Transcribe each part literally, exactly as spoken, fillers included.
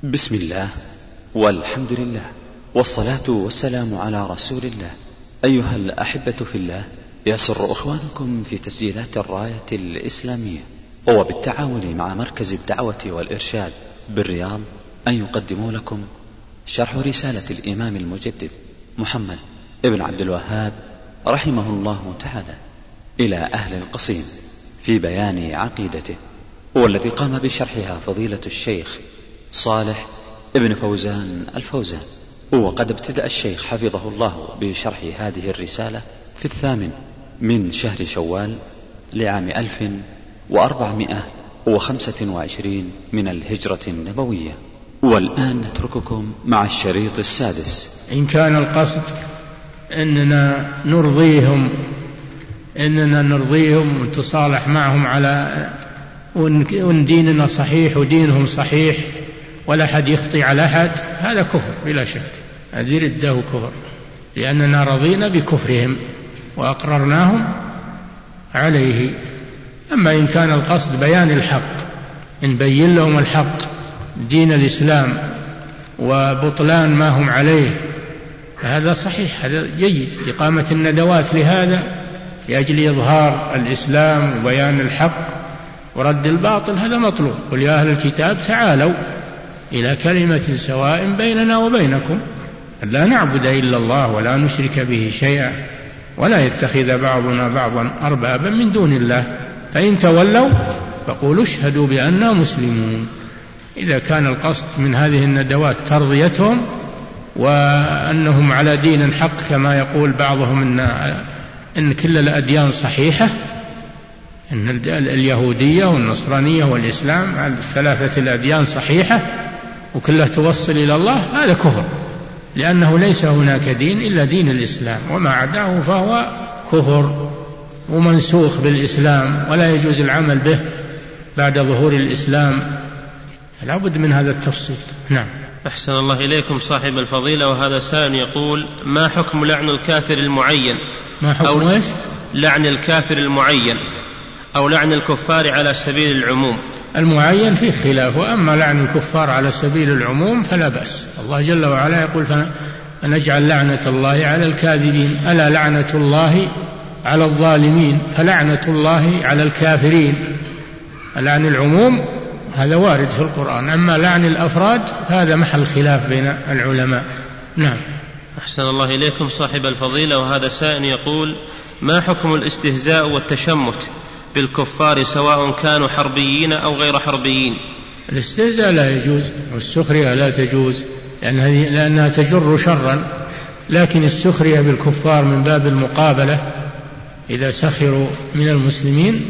بسم الله والحمد لله والصلاة والسلام على رسول الله. أيها الأحبة في الله، يسر أخوانكم في تسجيلات الراية الإسلامية وبالتعاون مع مركز الدعوة والإرشاد بالرياض أن يقدموا لكم شرح رسالة الإمام المجدد محمد ابن عبد الوهاب رحمه الله تعالى إلى أهل القصيم في بيان عقيدته، والذي قام بشرحها فضيلة الشيخ صالح ابن فوزان الفوزان. وقد ابتدأ الشيخ حفظه الله بشرح هذه الرسالة في الثامن من شهر شوال لعام ألف وأربعمائة وخمسة وعشرين من الهجرة النبوية. والآن نترككم مع الشريط السادس. إن كان القصد أننا نرضيهم أننا نرضيهم ونتصالح معهم على وأن ديننا صحيح ودينهم صحيح ولا حد يخطي على أحد، هذا كفر بلا شك، هذه ردة كفر، لأننا رضينا بكفرهم وأقررناهم عليه. أما إن كان القصد بيان الحق، إن بين لهم الحق دين الإسلام وبطلان ما هم عليه، فهذا صحيح، هذا جيد. إقامة الندوات لهذا لأجل إظهار الإسلام وبيان الحق ورد الباطل، هذا مطلوب. قل يا أهل الكتاب تعالوا إلى كلمة سواء بيننا وبينكم أن لا نعبد إلا الله ولا نشرك به شيئا ولا يتخذ بعضنا بعضا أربابا من دون الله، فإن تولوا فقولوا اشهدوا بأننا مسلمون. إذا كان القصد من هذه الندوات ترضيتهم وأنهم على دين حق كما يقول بعضهم إن, إن كل الأديان صحيحة، إن اليهودية والنصرانية والإسلام الثلاثة الأديان صحيحة وكلها توصل إلى الله، هذا كفر، لأنه ليس هناك دين إلا دين الإسلام، وما عداه فهو كفر ومنسوخ بالإسلام ولا يجوز العمل به بعد ظهور الإسلام. لا بد من هذا التفصيل. نعم. أحسن الله إليكم صاحب الفضيلة. وهذا سائل يقول: ما حكم لعن الكافر المعين؟ ما حكم إيش؟ لعن الكافر المعين أو لعن الكفار على سبيل العموم. المعين فيه خلاف، وأما لعن الكفار على سبيل العموم فلا بأس. الله جل وعلا يقول: فنجعل لعنة الله على الكاذبين، ألا لعنة الله على الظالمين، فلعنة الله على الكافرين. لعن العموم هذا وارد في القرآن، أما لعن الأفراد فهذا محل خلاف بين العلماء. نعم. أحسن الله إليكم صاحب الفضيلة. وهذا سائل يقول: ما حكم الاستهزاء والتشمت بالكفار سواء كانوا حربيين أو غير حربيين؟ الاستهزاء لا يجوز والسخرية لا تجوز لأنها تجر شرا، لكن السخرية بالكفار من باب المقابلة، إذا سخروا من المسلمين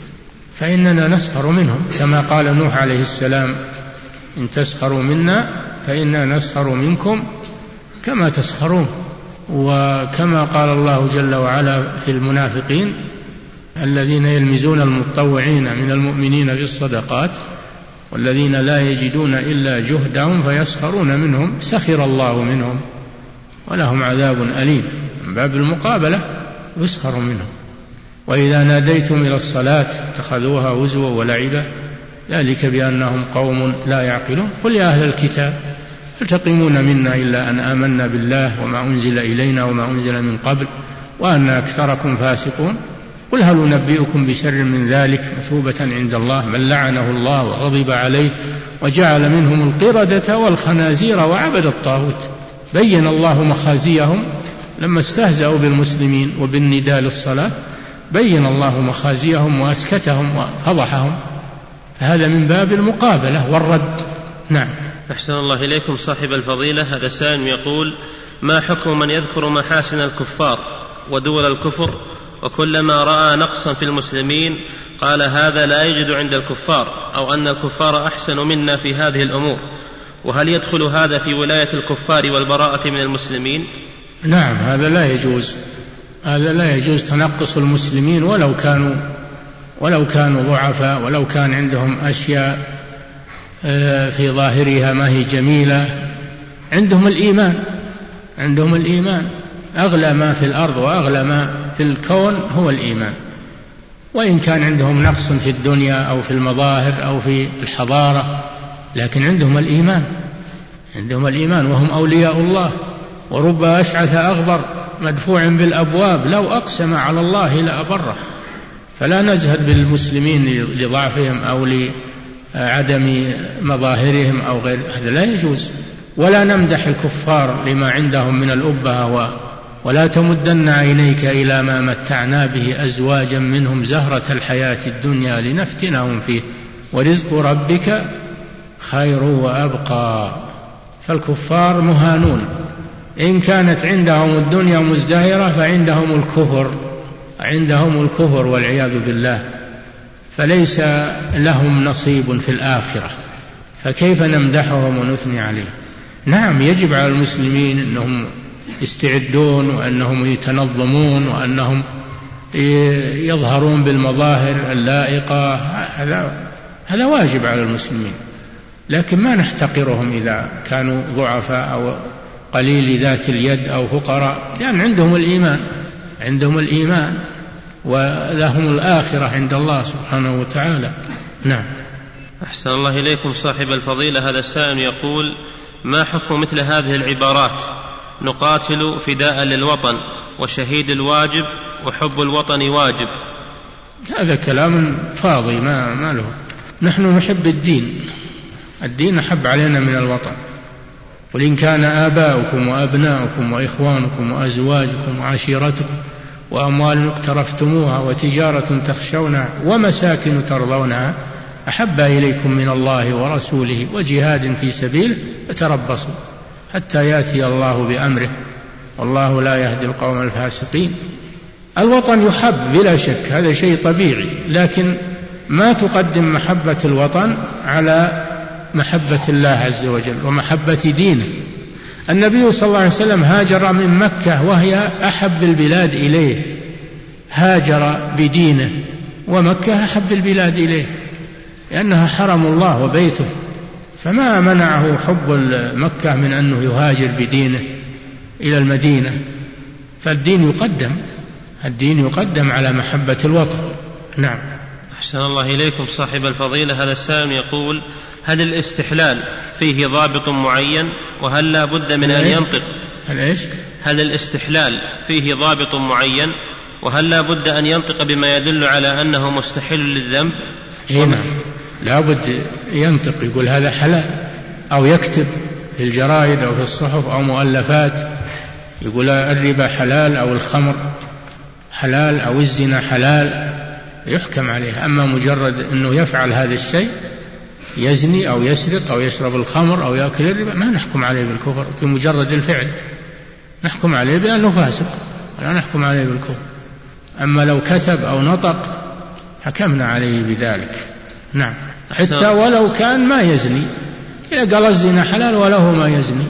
فإننا نسخر منهم، كما قال نوح عليه السلام: إن تسخروا منا فإنا نسخر منكم كما تسخرون. وكما قال الله جل وعلا في المنافقين: الذين يلمزون المتطوعين من المؤمنين في الصدقات والذين لا يجدون إلا جهدهم فيسخرون منهم سخر الله منهم ولهم عذاب أليم. من باب المقابلة يسخر منهم. وإذا ناديتم إلى الصلاة اتخذوها هزوا ولعبا ذلك بأنهم قوم لا يعقلون. قل يا أهل الكتاب هل تقيمون منا إلا أن آمنا بالله وما أنزل إلينا وما أنزل من قبل وأن أكثركم فاسقون. قل هل ننبئكم بشر من ذلك مثوبة عند الله من لعنه الله وغضب عليه وجعل منهم القردة والخنازير وعبد الطاغوت. بين الله مخازيهم لما استهزأوا بالمسلمين وبالنداء للصلاة، بين الله مخازيهم وأسكتهم وفضحهم، هذا من باب المقابلة والرد. نعم. أحسن الله إليكم صاحب الفضيلة. هذا سائل يقول: ما حكم من يذكر محاسن الكفار ودول الكفر وكلما رأى نقصا في المسلمين قال هذا لا يجد عند الكفار، أو أن الكفار أحسن منا في هذه الأمور؟ وهل يدخل هذا في ولاية الكفار والبراءة من المسلمين؟ نعم، هذا لا يجوز، هذا لا يجوز تنقص المسلمين ولو كانوا ولو كانوا ضعفاء، ولو كان عندهم أشياء في ظاهرها ما هي جميلة. عندهم الإيمان، عندهم الإيمان أغلى ما في الأرض وأغلى ما في الكون هو الإيمان. وإن كان عندهم نقص في الدنيا أو في المظاهر أو في الحضارة لكن عندهم الإيمان، عندهم الإيمان وهم أولياء الله. ورب أشعث أغبر مدفوع بالأبواب لو أقسم على الله لأبره. فلا نزهد بالمسلمين لضعفهم أو لعدم مظاهرهم أو غير هذا، لا يجوز. ولا نمدح الكفار لما عندهم من الأبهة، ولا تمدن عينيك إلى ما متعنا به أزواجا منهم زهرة الحياة الدنيا لنفتنهم فيه ورزق ربك خير وأبقى. فالكفار مهانون، إن كانت عندهم الدنيا مزدهرة فعندهم الكفر، عندهم الكفر والعياذ بالله، فليس لهم نصيب في الآخرة، فكيف نمدحهم ونثني عليهم؟ نعم يجب على المسلمين أنهم يستعدون وأنهم يتنظمون وأنهم يظهرون بالمظاهر اللائقة، هذا هذا واجب على المسلمين، لكن ما نحتقرهم إذا كانوا ضعفاء أو قليل ذات اليد أو فقراء، لأن عندهم الإيمان، عندهم الإيمان ولهم الآخرة عند الله سبحانه وتعالى. نعم. أحسن الله إليكم صاحب الفضيلة. هذا السائل يقول: ما حكم مثل هذه العبارات: نقاتل فداء للوطن، وشهيد الواجب، وحب الوطن واجب؟ هذا كلام فاضي ما, ما له. نحن نحب الدين، الدين أحب علينا من الوطن. قل إن كان آباؤكم وأبناؤكم وإخوانكم وأزواجكم وعشيرتكم وأموال اقترفتموها وتجارة تخشونها ومساكن ترضونها أحب إليكم من الله ورسوله وجهاد في سبيله فتربصوا حتى يأتي الله بأمره والله لا يهدي القوم الفاسقين. الوطن يحب بلا شك، هذا شيء طبيعي، لكن ما تقدم محبة الوطن على محبة الله عز وجل ومحبة دينه. النبي صلى الله عليه وسلم هاجر من مكة وهي أحب البلاد إليه، هاجر بدينه، ومكة أحب البلاد إليه لأنها حرم الله وبيته، فما منعه حب مكة من أنه يهاجر بدينه إلى المدينة. فالدين يقدم، الدين يقدم على محبة الوطن. نعم. أحسن الله إليكم صاحب الفضيلة. هذا السائل يقول: هل الاستحلال فيه ضابط معين، وهل لا بد من أن ينطق؟ هل إيش؟ هل الاستحلال فيه ضابط معين، وهل لا بد أن ينطق بما يدل على أنه مستحل للذنب؟ إيه نعم، لا بد ينطق، يقول هذا حلال، أو يكتب في الجرائد أو في الصحف أو مؤلفات يقول الربا حلال أو الخمر حلال أو الزنا حلال، يحكم عليه. أما مجرد أنه يفعل هذا الشيء، يزني أو يسرق أو يشرب الخمر أو يأكل الربا، ما نحكم عليه بالكفر بمجرد الفعل، نحكم عليه بأنه فاسق، ولا نحكم عليه بالكفر. أما لو كتب أو نطق حكمنا عليه بذلك. نعم. حتى ولو كان ما يزني، إذا قال الزنا حلال وله ما يزني،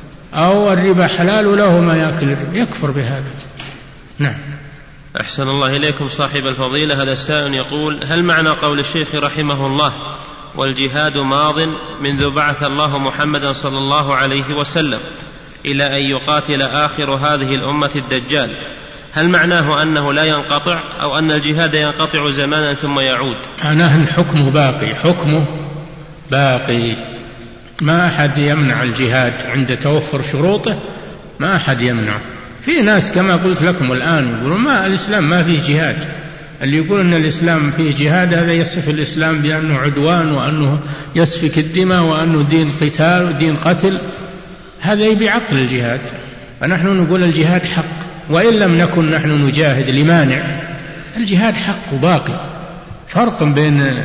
أو الربا حلال وله ما يأكل الربا، يكفر بهذا. نعم. أحسن الله إليكم صاحب الفضيلة. هذا السائل يقول: هل معنى قول الشيخ رحمه الله: والجهاد ماض منذ بعث الله محمدا صلى الله عليه وسلم إلى أن يقاتل آخر هذه الأمة الدجال، هل معناه أنه لا ينقطع، أو أن الجهاد ينقطع زمانا ثم يعود؟ معناه حكمه باقي، حكمه باقي، ما أحد يمنع الجهاد عند توفر شروطه، ما أحد يمنعه. في ناس كما قلت لكم الآن يقولون ما الإسلام ما فيه جهاد، اللي يقول أن الإسلام فيه جهاد هذا يصف الإسلام بأنه عدوان وأنه يسفك الدماء وأنه دين قتال ودين قتل، هذا يبي عقل الجهاد. فنحن نقول الجهاد حق، وإن لم نكن نحن نجاهد لمانع، الجهاد حق باقي. فرق بين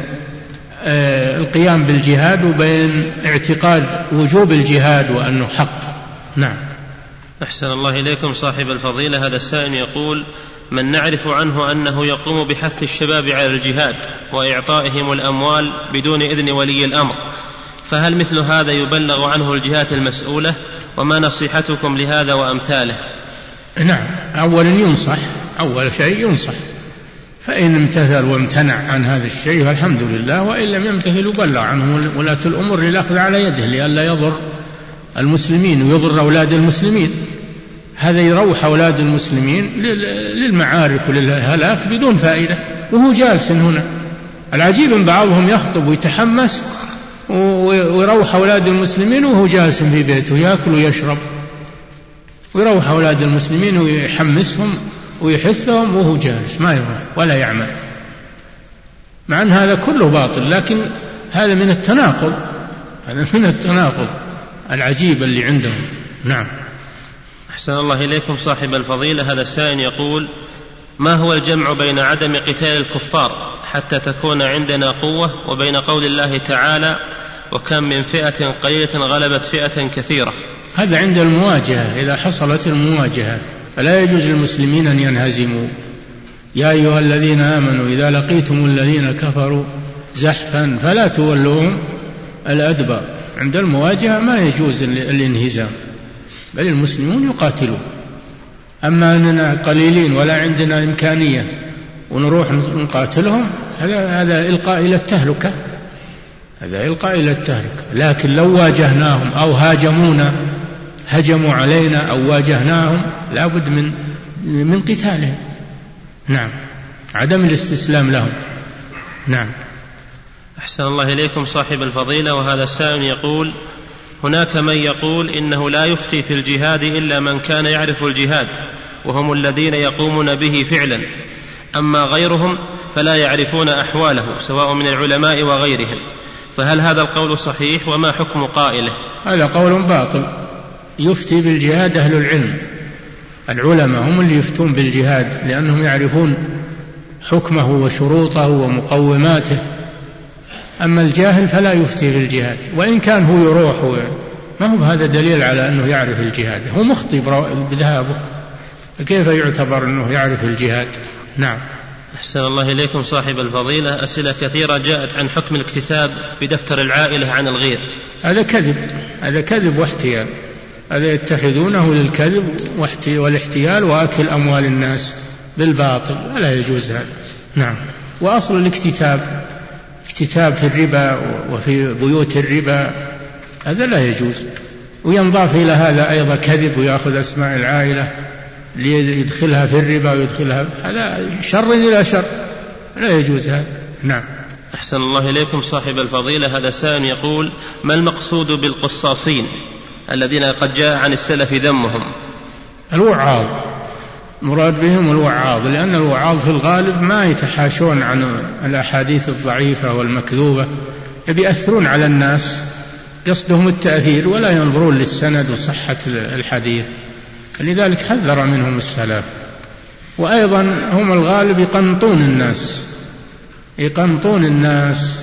القيام بالجهاد وبين اعتقاد وجوب الجهاد وأنه حق. نعم. أحسن الله إليكم صاحب الفضيلة. هذا السائل يقول: من نعرف عنه أنه يقوم بحث الشباب على الجهاد وإعطائهم الأموال بدون إذن ولي الأمر، فهل مثل هذا يبلغ عنه الجهات المسؤولة؟ وما نصيحتكم لهذا وأمثاله؟ نعم، أولا ينصح، أول شيء ينصح، فإن امتثل وامتنع عن هذا الشيء فالحمد لله، وإن لم يمتثل يبلغ عنه ولاة الأمور للأخذ على يده لئلا يضر المسلمين ويضر أولاد المسلمين. هذا يروح أولاد المسلمين للمعارك وللهلاك بدون فائدة وهو جالس هنا. العجيب أن بعضهم يخطب ويتحمس ويروح أولاد المسلمين وهو جالس في بيته يأكل ويشرب، ويروح أولاد المسلمين ويحمسهم ويحثهم وهو جالس ما يروح ولا يعمل، مع أن هذا كله باطل، لكن هذا من التناقض، هذا من التناقض العجيب اللي عندهم. نعم. أحسن الله إليكم صاحب الفضيلة. هذا السائل يقول: ما هو الجمع بين عدم قتال الكفار حتى تكون عندنا قوة وبين قول الله تعالى: وكم من فئة قليلة غلبت فئة كثيرة؟ هذا عند المواجهة، إذا حصلت المواجهة فلا يجوز للمسلمين أن ينهزموا. يا أيها الذين آمنوا إذا لقيتم الذين كفروا زحفا فلا تولوهم الأدبر. عند المواجهة ما يجوز الانهزام، بل المسلمون يقاتلون. أما أننا قليلين ولا عندنا إمكانية ونروح نقاتلهم، هذا هذا إلقاء إلى التهلكة، هذا إلقاء إلى التهلكة. لكن لو واجهناهم أو هاجمونا، هجموا علينا أو واجهناهم، لا بد من من قتالهم. نعم، عدم الاستسلام لهم. نعم. أحسن الله إليكم صاحب الفضيلة. وهذا السائل يقول: هناك من يقول إنه لا يفتي في الجهاد إلا من كان يعرف الجهاد، وهم الذين يقومون به فعلا، أما غيرهم فلا يعرفون أحواله سواء من العلماء وغيرهم، فهل هذا القول صحيح وما حكم قائله؟ هذا قول باطل. يفتي بالجهاد أهل العلم، العلماء هم اللي يفتون بالجهاد لأنهم يعرفون حكمه وشروطه ومقوماته، أما الجاهل فلا يفتي بالجهاد، وإن كان هو يروح، ما هو هذا دليل على أنه يعرف الجهاد، هو مخطئ بذهابه، كيف يعتبر أنه يعرف الجهاد؟ نعم. أحسن الله إليكم صاحب الفضيلة. أسئلة كثيرة جاءت عن حكم الاكتساب بدفتر العائلة عن الغير. هذا كذب، هذا كذب واحتيال، هذا يتخذونه للكذب والاحتيال وأكل أموال الناس بالباطل، ولا يجوز هذا. نعم. وأصل الاكتتاب، اكتتاب في الربا وفي بيوت الربا، هذا لا يجوز. وينضاف إلى هذا أيضا كذب، ويأخذ أسماء العائلة ليدخلها في الربا ويدخلها، هذا شر إلى شر، لا يجوز هذا. نعم. أحسن الله إليكم صاحب الفضيلة. هذا سائل يقول: ما المقصود بالقصاصين الذين قد جاء عن السلف ذمهم؟ الوعاظ، مراد بهم الوعاظ، لأن الوعاظ في الغالب ما يتحاشون عن الأحاديث الضعيفة والمكذوبة، يأثرون على الناس، قصدهم التأثير ولا ينظرون للسند وصحة الحديث، لذلك حذر منهم السلف. وأيضا هم الغالب يقنطون الناس، يقنطون الناس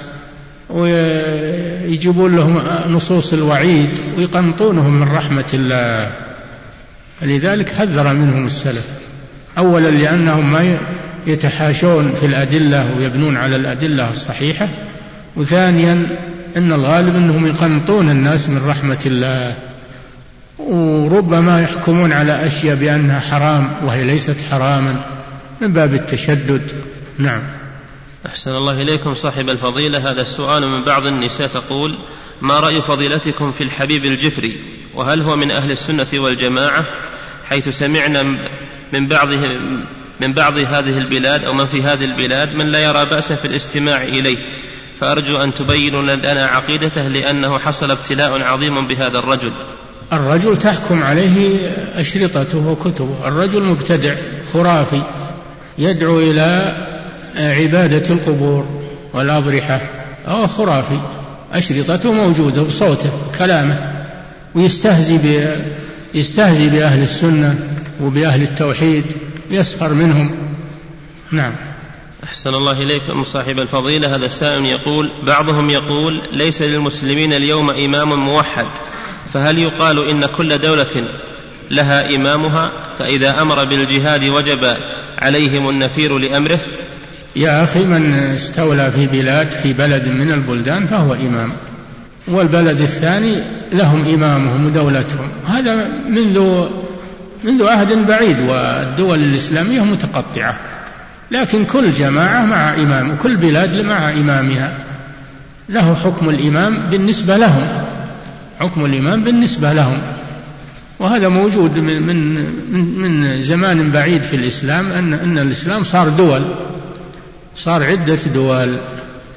ويجيبون لهم نصوص الوعيد ويقنطونهم من رحمة الله، لذلك حذر منهم السلف. أولا لأنهم ما يتحاشون في الأدلة ويبنون على الأدلة الصحيحة، وثانيا أن الغالب أنهم يقنطون الناس من رحمة الله، وربما يحكمون على أشياء بأنها حرام وهي ليست حراما من باب التشدد. نعم. أحسن الله إليكم صاحب الفضيلة. هذا السؤال من بعض النساء تقول: ما رأي فضيلتكم في الحبيب الجفري، وهل هو من أهل السنة والجماعة؟ حيث سمعنا من بعضهم من بعض هذه البلاد أو من في هذه البلاد من لا يرى بأسا في الاستماع إليه، فأرجو أن تبينوا لنا عقيدته، لأنه حصل ابتلاء عظيم بهذا الرجل. الرجل تحكم عليه أشرطته وكتبه، الرجل مبتدع خرافي يدعو إلى عبادة القبور والأضرحة، أو خرافي، أشرطته موجودة بصوته كلامه، ويستهزي يستهزي بأهل السنة وبأهل التوحيد، يسخر منهم. نعم. أحسن الله إليكم صاحب الفضيلة. هذا السائل يقول: بعضهم يقول ليس للمسلمين اليوم إمام موحد، فهل يقال إن كل دولة لها إمامها، فإذا أمر بالجهاد وجب عليهم النفير لأمره؟ يا أخي، من استولى في بلاد في بلد من البلدان فهو إمام، والبلد الثاني لهم إمامهم ودولتهم، هذا منذ منذ عهد بعيد، والدول الإسلامية متقطعة، لكن كل جماعة مع إمام، وكل بلاد مع إمامها، له حكم الإمام بالنسبة لهم، حكم الإمام بالنسبة لهم. وهذا موجود من من من زمان بعيد في الإسلام، أن أن الإسلام صار دول، صار عدة دول،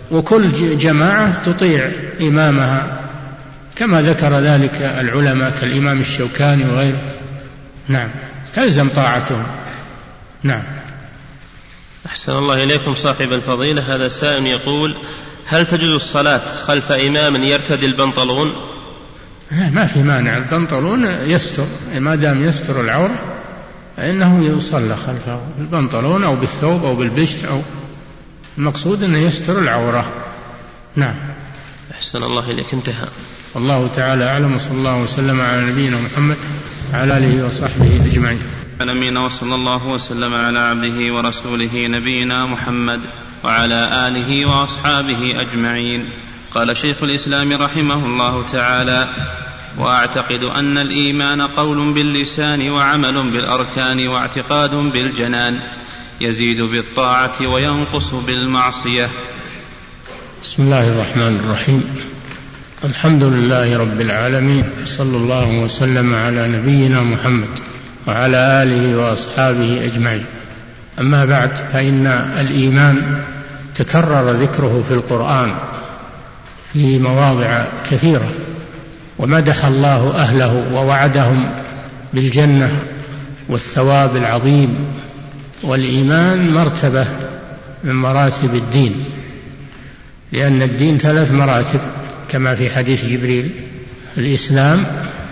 وكل جماعة تطيع إمامها كما ذكر ذلك العلماء كالإمام الشوكاني وغيره. نعم، تلزم طاعتهم. نعم. أحسن الله إليكم صاحب الفضيلة. هذا سائل يقول: هل تجوز الصلاة خلف إمام يرتدي البنطلون؟ لا، ما في مانع، البنطلون يستر، ما دام يستر العورة فإنه يصلى خلفه بالبنطلون أو بالثوب أو بالبشت، أو المقصود أنه يستر العورة. نعم. أحسن الله إليك. انتهى. والله تعالى أعلم، وصلى الله وسلم على نبينا محمد وعلى آله وصحبه أجمعين. أمين. وصلى الله وسلم على عبده ورسوله نبينا محمد وعلى آله وأصحابه أجمعين. قال شيخ الإسلام رحمه الله تعالى: وأعتقد أن الإيمان قول باللسان وعمل بالأركان واعتقاد بالجنان، يزيد بالطاعة وينقص بالمعصية. بسم الله الرحمن الرحيم. الحمد لله رب العالمين، صلى الله وسلم على نبينا محمد وعلى آله وأصحابه أجمعين. أما بعد، فإن الإيمان تكرر ذكره في القرآن في مواضع كثيرة، ومدح الله أهله ووعدهم بالجنة والثواب العظيم. والإيمان مرتبة من مراتب الدين، لأن الدين ثلاث مراتب كما في حديث جبريل: الإسلام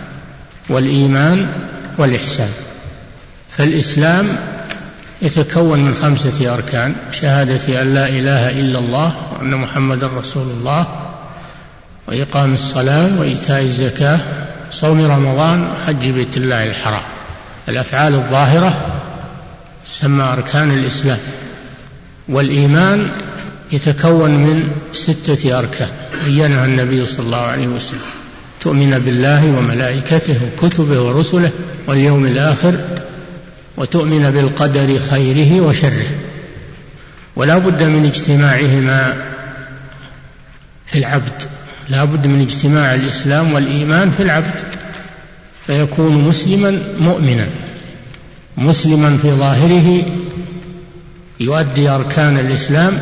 والإيمان والإحسان. فالإسلام يتكون من خمسة أركان: شهادة أن لا إله إلا الله وأن محمد رسول الله، وإقام الصلاة، وإيتاء الزكاة، صوم رمضان، حج بيت الله الحرام. الأفعال الظاهرة تسمى أركان الإسلام. والإيمان يتكون من ستة أركان بينها النبي صلى الله عليه وسلم: تؤمن بالله وملائكته وكتبه ورسله واليوم الآخر، وتؤمن بالقدر خيره وشره. ولا بد من اجتماعهما في العبد، لا بد من اجتماع الإسلام والإيمان في العبد، فيكون مسلما مؤمنا، مسلما في ظاهره يؤدي أركان الإسلام،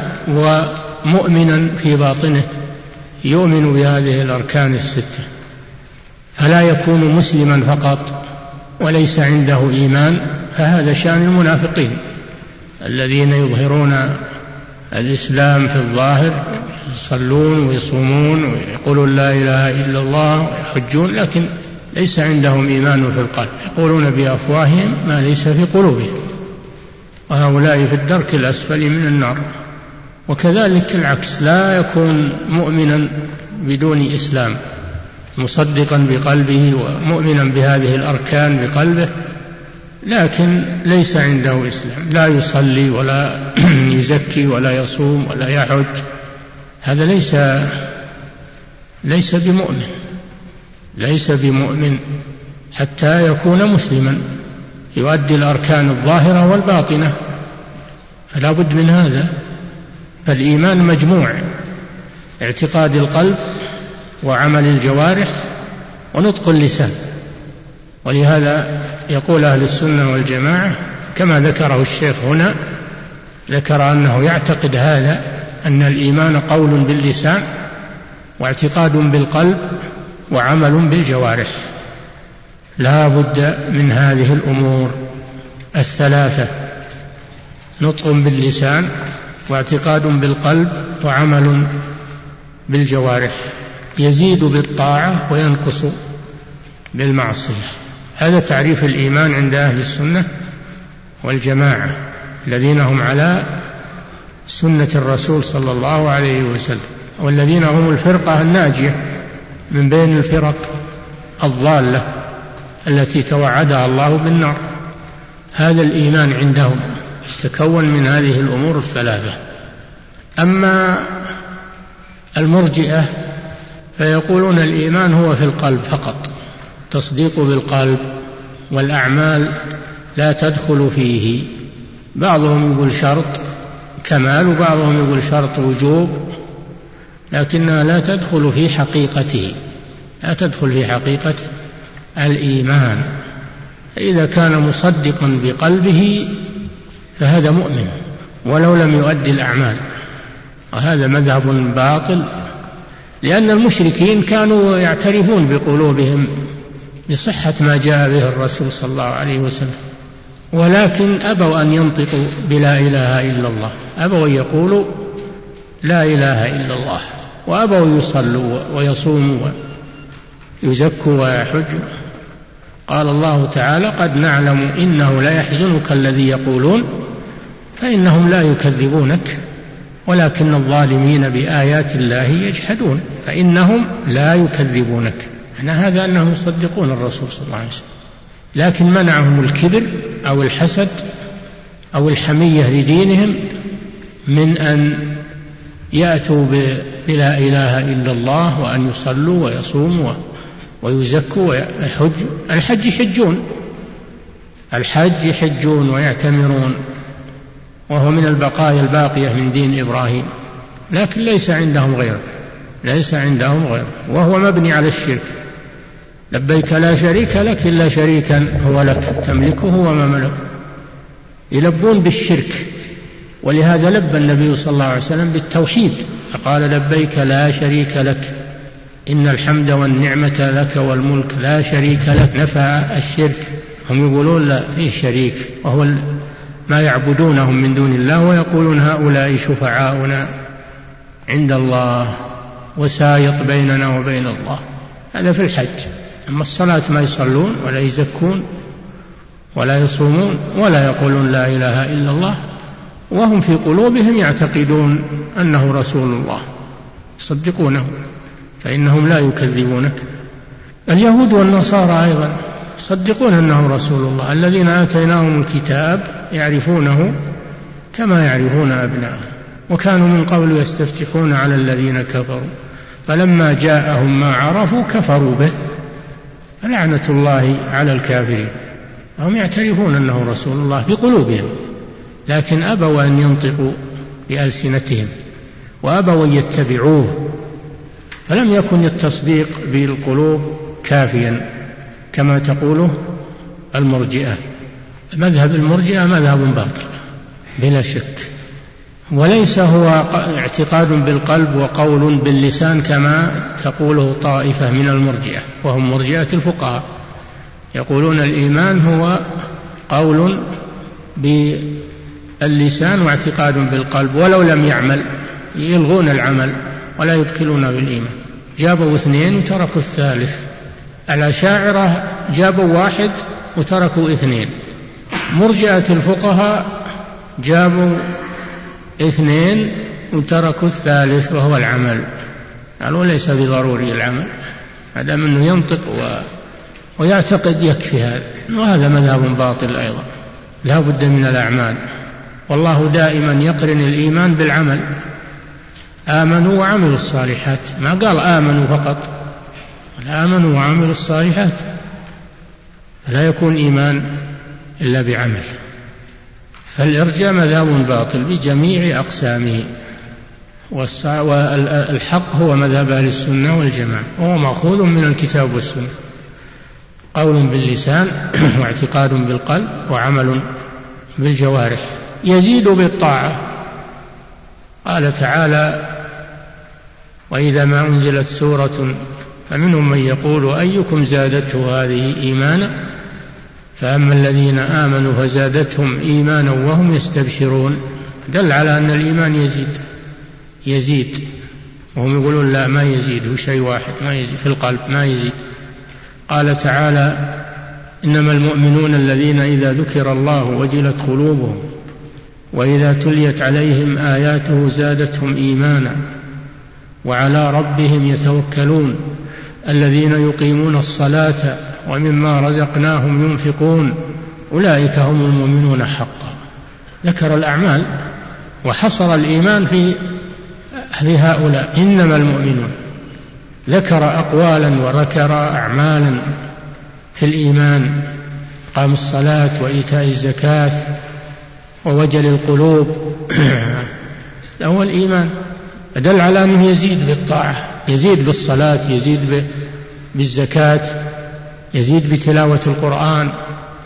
ومؤمنا في باطنه يؤمن بهذه الأركان الستة. فلا يكون مسلما فقط وليس عنده إيمان، فهذا شأن المنافقين الذين يظهرون الإسلام في الظاهر، يصلون ويصومون ويقولون لا إله إلا الله ويحجون، لكن ليس عندهم إيمان في القلب، يقولون بأفواههم ما ليس في قلوبهم، وهؤلاء في الدرك الأسفل من النار. وكذلك العكس، لا يكون مؤمنا بدون إسلام، مصدقا بقلبه ومؤمنا بهذه الأركان بقلبه، لكن ليس عنده إسلام، لا يصلي ولا يزكي ولا يصوم ولا يحج، هذا ليس ليس بمؤمن، ليس بمؤمن حتى يكون مسلما يؤدي الأركان الظاهرة والباطنة، فلا بد من هذا. فالإيمان مجموع: اعتقاد القلب وعمل الجوارح ونطق اللسان. ولهذا يقول أهل السنة والجماعة كما ذكره الشيخ هنا، ذكر أنه يعتقد هذا، أن الإيمان قول باللسان واعتقاد بالقلب وعمل بالجوارح. لا بد من هذه الأمور الثلاثة: نطق باللسان واعتقاد بالقلب وعمل بالجوارح، يزيد بالطاعة وينقص بالمعصية. هذا تعريف الإيمان عند أهل السنة والجماعة الذين هم على سنة الرسول صلى الله عليه وسلم، والذين هم الفرقة الناجية من بين الفرق الضالة التي توعدها الله بالنار. هذا الإيمان عندهم يتكون من هذه الأمور الثلاثة. أما المرجئة فيقولون الإيمان هو في القلب فقط، تصديق بالقلب، والأعمال لا تدخل فيه. بعضهم يقول شرط كمال وبعضهم يقول شرط وجوب، لكنها لا تدخل في حقيقته، لا تدخل في حقيقة الإيمان. إذا كان مصدقا بقلبه فهذا مؤمن ولو لم يؤدي الأعمال، وهذا مذهب باطل، لأن المشركين كانوا يعترفون بقلوبهم بصحة ما جاء به الرسول صلى الله عليه وسلم، ولكن أبوا أن ينطقوا بلا إله إلا الله، أبوا أن يقولوا لا إله إلا الله، وأبوا يصلوا ويصوموا ويزكوا ويحجوا. قال الله تعالى: قد نعلم إنه لا يحزنك الذي يقولون فإنهم لا يكذبونك ولكن الظالمين بآيات الله يجحدون. فإنهم لا يكذبونك، يعني هذا أنهم يصدقون الرسول صلى الله عليه وسلم، لكن منعهم الكبر أو الحسد أو الحمية لدينهم من أن يأتوا بلا إله إلا الله، وأن يصلوا ويصوموا ويزكوا ويحجوا. الحج يحجون، الحج يحجون ويعتمرون، وهو من البقايا الباقية من دين إبراهيم، لكن ليس عندهم غيره، ليس عندهم غيره، وهو مبني على الشرك. لبيك لا شريك لك إلا شريكا هو لك تملكه وما ملك. يلبون بالشرك، ولهذا لبى النبي صلى الله عليه وسلم بالتوحيد، فقال: لبيك لا شريك لك إن الحمد والنعمة لك والملك لا شريك لك. نفى الشرك، هم يقولون لا فيه شريك، وهو ما يعبدونهم من دون الله، ويقولون هؤلاء شفعاؤنا عند الله وسايط بيننا وبين الله. هذا في الحج. أما الصلاة ما يصلون ولا يزكون ولا يصومون ولا يقولون لا إله إلا الله، وهم في قلوبهم يعتقدون أنه رسول الله، يصدقونه، فإنهم لا يكذبونك. اليهود والنصارى أيضا يصدقون أنه رسول الله، الذين آتيناهم الكتاب يعرفونه كما يعرفون أبناءهم، وكانوا من قبل يستفتحون على الذين كفروا فلما جاءهم ما عرفوا كفروا به فلعنة الله على الكافرين. هم يعترفون أنه رسول الله بقلوبهم، لكن أبوا أن ينطقوا بألسنتهم، وأبوا أن يتبعوه، فلم يكن التصديق بالقلوب كافيا كما تقوله المرجئة. مذهب المرجئة مذهب باطل بلا شك، وليس هو اعتقاد بالقلب وقول باللسان كما تقوله طائفة من المرجئة، وهم مرجئة الفقهاء، يقولون الإيمان هو قول باللسان واعتقاد بالقلب ولو لم يعمل، يلغون العمل ولا يدخلون بالإيمان. جابوا اثنين وتركوا الثالث. الأشاعرة جابوا واحد وتركوا اثنين. مرجئة الفقهاء جابوا اثنين وتركوا الثالث وهو العمل، قالوا ليس بضروري العمل، هذا منه ينطق و... ويعتقد يكفي هذا. وهذا مذهب باطل أيضا، لا بد من الأعمال، والله دائما يقرن الإيمان بالعمل. آمنوا وعملوا الصالحات، ما قال آمنوا فقط، آمنوا وعملوا الصالحات، لا يكون إيمان إلا بعمل. فالإرجاء مذهب باطل بجميع أقسامه، والحق هو مذهب أهل السنة والجماعة، وهو مأخوذ من الكتاب والسنة، قول باللسان واعتقاد بالقلب وعمل بالجوارح، يزيد بالطاعة. قال تعالى: وإذا ما أنزلت سورة فمنهم من يقول أيكم زادته هذه إيمانا فأما الذين آمنوا فزادتهم إيمانا وهم يستبشرون. دل على أن الإيمان يزيد يزيد وهم يقولون لا ما يزيد، هو شيء واحد ما يزيد في القلب ما يزيد. قال تعالى: إنما المؤمنون الذين إذا ذكر الله وجلت قلوبهم وإذا تليت عليهم آياته زادتهم إيمانا وعلى ربهم يتوكلون الذين يقيمون الصلاة ومما رزقناهم ينفقون أولئك هم المؤمنون حقا. ذكر الأعمال وحصر الإيمان في هؤلاء، إنما المؤمنون، ذكر أقوالا وذكر أعمالا في الإيمان، قام الصلاة وإيتاء الزكاة ووجل القلوب هو الإيمان. دل على أنه يزيد بالطاعة، يزيد بالصلاة، يزيد بالزكاة، يزيد بتلاوة القرآن،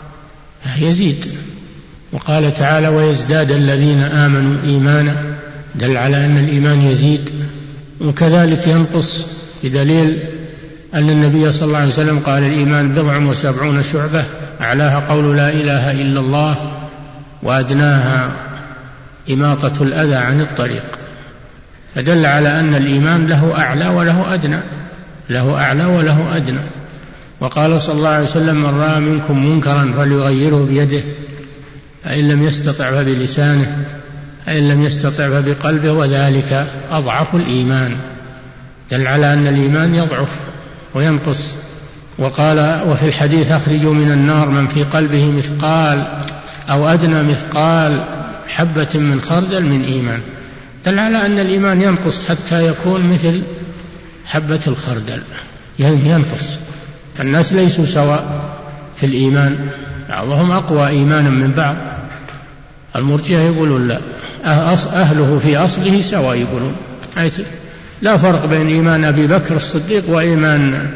يزيد. وقال تعالى: ويزداد الذين آمنوا إيمانا دل على أن الإيمان يزيد وكذلك ينقص، بدليل أن النبي صلى الله عليه وسلم قال الإيمان بضع وسبعون شعبة، أعلاها قول لا إله إلا الله، وأدناها إماطة الأذى عن الطريق. فدل على أن الإيمان له أعلى وله أدنى، له أعلى وله أدنى. وقال صلى الله عليه وسلم من رأى منكم منكرا فليغيره بيده، فإن لم يستطع فبلسانه، فإن لم يستطع فبقلبه، وذلك أضعف الإيمان. دل على أن الإيمان يضعف وينقص. وقال وفي الحديث أخرجوا من النار من في قلبه مثقال أو أدنى مثقال حبة من خردل من إيمان. دل على أن الإيمان ينقص حتى يكون مثل حبة الخردل، ينقص. الناس ليسوا سواء في الإيمان، بعضهم أقوى إيمانا من بعض. المرجئة يقولون لا، أهله في أصله سواء، يقولون لا فرق بين إيمان أبي بكر الصديق وإيمان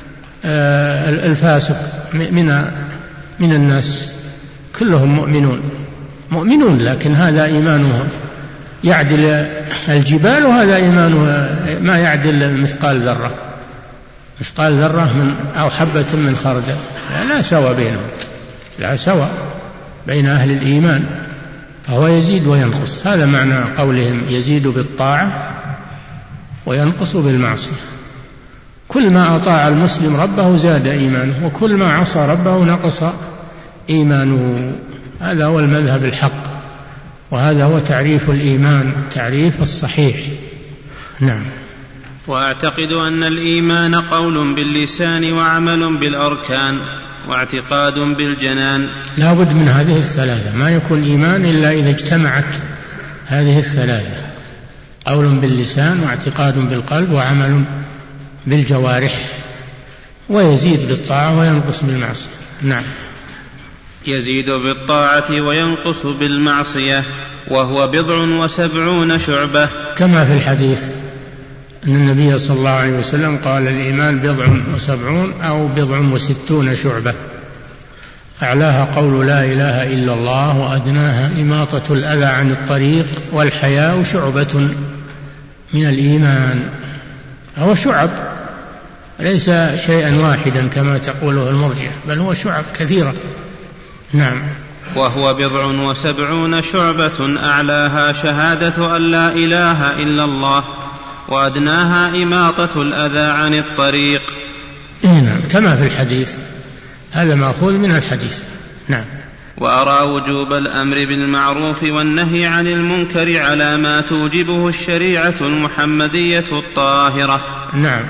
الفاسق من من الناس، كلهم مؤمنون مؤمنون لكن هذا إيمانه يعدل الجبال، وهذا إيمانه ما يعدل مثقال ذرة، مثقال ذرة من أو حبة من خردل، لا سوى بينهم، لا سوى بين أهل الإيمان، فهو يزيد وينقص. هذا معنى قولهم يزيد بالطاعة وينقص بالمعصية. كل ما أطاع المسلم ربه زاد إيمانه، وكل ما عصى ربه نقص إيمانه. هذا هو المذهب الحق، وهذا هو تعريف الإيمان، تعريف الصحيح. نعم. وأعتقد أن الإيمان قول باللسان وعمل بالأركان واعتقاد بالجنان. لا بد من هذه الثلاثة، ما يكون إيمان إلا إذا اجتمعت هذه الثلاثة، قول باللسان واعتقاد بالقلب وعمل بالجوارح، ويزيد بالطاعة وينقص بالمعصية. نعم. يزيد بالطاعة وينقص بالمعصية، وهو بضع وسبعون شعبة، كما في الحديث أن النبي صلى الله عليه وسلم قال الإيمان بضع وسبعون أو بضع وستون شعبة، أعلاها قول لا إله إلا الله، وأدناها إماطة الأذى عن الطريق، والحياء شعبة من الإيمان. هو شعب، ليس شيئا واحدا كما تقوله المرجئة، بل هو شعب كثيرة. نعم. وهو بضع وسبعون شعبة، أعلاها شهادة أن لا إله إلا الله، وأدناها إماطة الأذى عن الطريق. نعم، كما في الحديث، هذا مأخوذ من الحديث. نعم. وأرى وجوب الأمر بالمعروف والنهي عن المنكر على ما توجبه الشريعة المحمدية الطاهرة. نعم.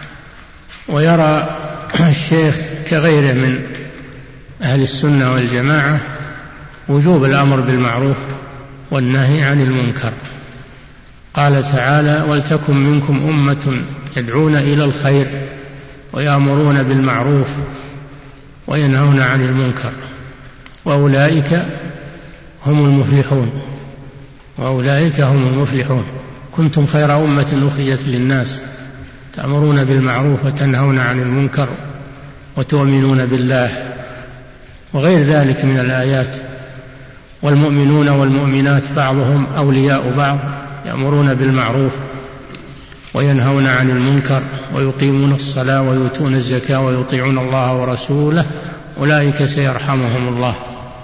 ويرى الشيخ كغيره من أهل السنة والجماعة وجوب الأمر بالمعروف والنهي عن المنكر. قال تعالى ولتكن منكم أمة يدعون إلى الخير ويأمرون بالمعروف وينهون عن المنكر وأولئك هم المفلحون، وأولئك هم المفلحون. كنتم خير أمة أخرجت للناس تأمرون بالمعروف وتنهون عن المنكر وتؤمنون بالله، وغير ذلك من الآيات. والمؤمنون والمؤمنات بعضهم أولياء بعض، يأمرون بالمعروف وينهون عن المنكر ويقيمون الصلاة ويؤتون الزكاة ويطيعون الله ورسوله، أولئك سيرحمهم الله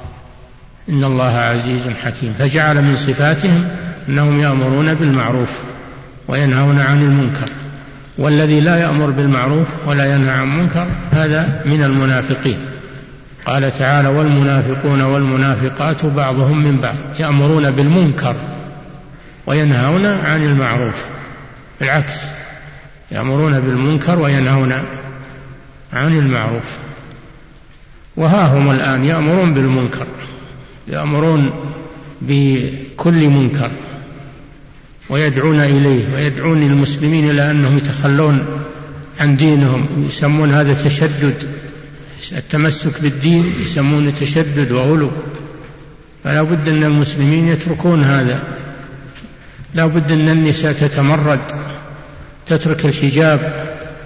إن الله عزيز حكيم. فجعل من صفاتهم أنهم يأمرون بالمعروف وينهون عن المنكر. والذي لا يأمر بالمعروف ولا ينهى عن المنكر هذا من المنافقين. قال تعالى والمنافقون والمنافقات بعضهم من بعض يأمرون بالمنكر وينهون عن المعروف، بالعكس، يأمرون بالمنكر وينهون عن المعروف. وها هم الآن يأمرون بالمنكر، يأمرون بكل منكر ويدعون إليه، ويدعون المسلمين إلى أنهم يتخلون عن دينهم، يسمون هذا تشدد، التمسك بالدين يسمونه تشدد وغلو. فلا بد أن المسلمين يتركون هذا، لا بد أن النساء تتمرد تترك الحجاب.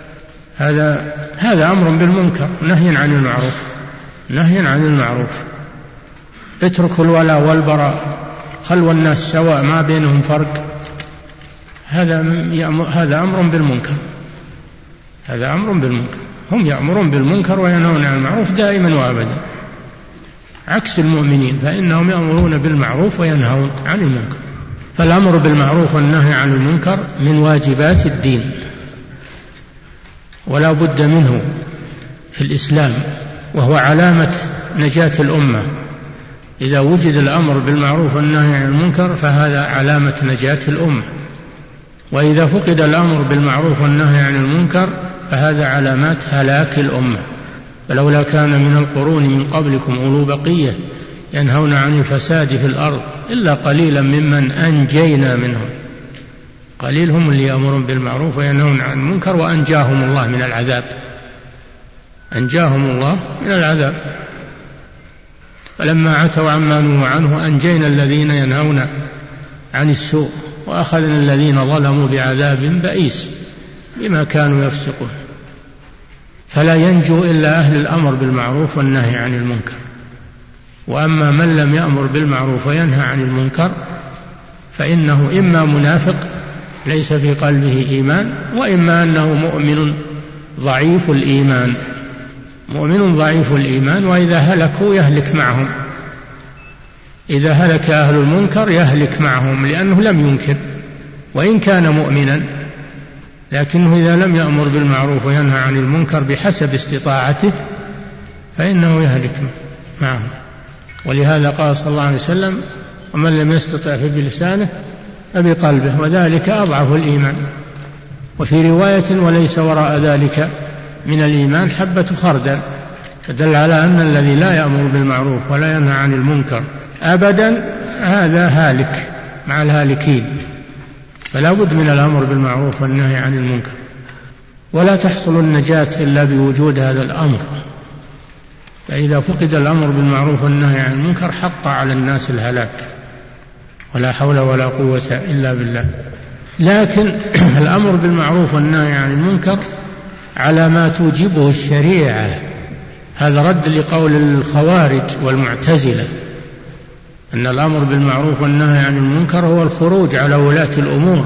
هذا هذا أمر بالمنكر نهي عن المعروف، نهي عن المعروف. اتركوا الولاء والبراء، خلوا الناس سواء ما بينهم فرق. هذا هذا أمر بالمنكر، هذا أمر بالمنكر. هم يأمرون بالمنكر وينهون عن المعروف دائما وأبدا، عكس المؤمنين فإنهم يأمرون بالمعروف وينهون عن المنكر. فالأمر بالمعروف والنهي عن المنكر من واجبات الدين، ولا بد منه في الإسلام، وهو علامة نجاة الأمة. إذا وجد الأمر بالمعروف والنهي عن المنكر فهذا علامة نجاة الأمة، وإذا فقد الأمر بالمعروف والنهي عن المنكر فهذا علامات هلاك الأمة. فلولا كان من القرون من قبلكم أولو بقية ينهون عن الفساد في الأرض إلا قليلا ممن أنجينا منهم. قليل هم اللي يأمرون بالمعروف وينهون عن المنكر وأنجاهم الله من العذاب، أنجاهم الله من العذاب. فلما عتوا عما نهوا عنه أنجينا الذين ينهون عن السوء وأخذنا الذين ظلموا بعذاب بئيس بما كانوا يفسقون. فلا ينجو إلا أهل الأمر بالمعروف والنهي عن المنكر. وأما من لم يأمر بالمعروف وينهى عن المنكر فإنه إما منافق ليس في قلبه إيمان، وإما أنه مؤمن ضعيف الإيمان، مؤمن ضعيف الإيمان. وإذا هلكوا يهلك معهم، إذا هلك أهل المنكر يهلك معهم، لأنه لم ينكر وإن كان مؤمنا، لكنه إذا لم يأمر بالمعروف وينهى عن المنكر بحسب استطاعته فإنه يهلك معهم. ولهذا قال صلى الله عليه وسلم: ومن لم يستطع فبلسانه فبقلبه وذلك أضعف الإيمان. وفي رواية: وليس وراء ذلك من الإيمان حبة خردل. فدل على أن الذي لا يأمر بالمعروف ولا ينهى عن المنكر أبدا هذا هالك مع الهالكين. فلا بد من الأمر بالمعروف والنهي عن المنكر، ولا تحصل النجاة إلا بوجود هذا الأمر. فإذا فقد الأمر بالمعروف والنهي عن المنكر حق على الناس الهلاك، ولا حول ولا قوة إلا بالله. لكن الأمر بالمعروف والنهي عن المنكر على ما توجبه الشريعة. هذا رد لقول الخوارج والمعتزلة أن الأمر بالمعروف والنهي عن المنكر هو الخروج على ولاة الأمور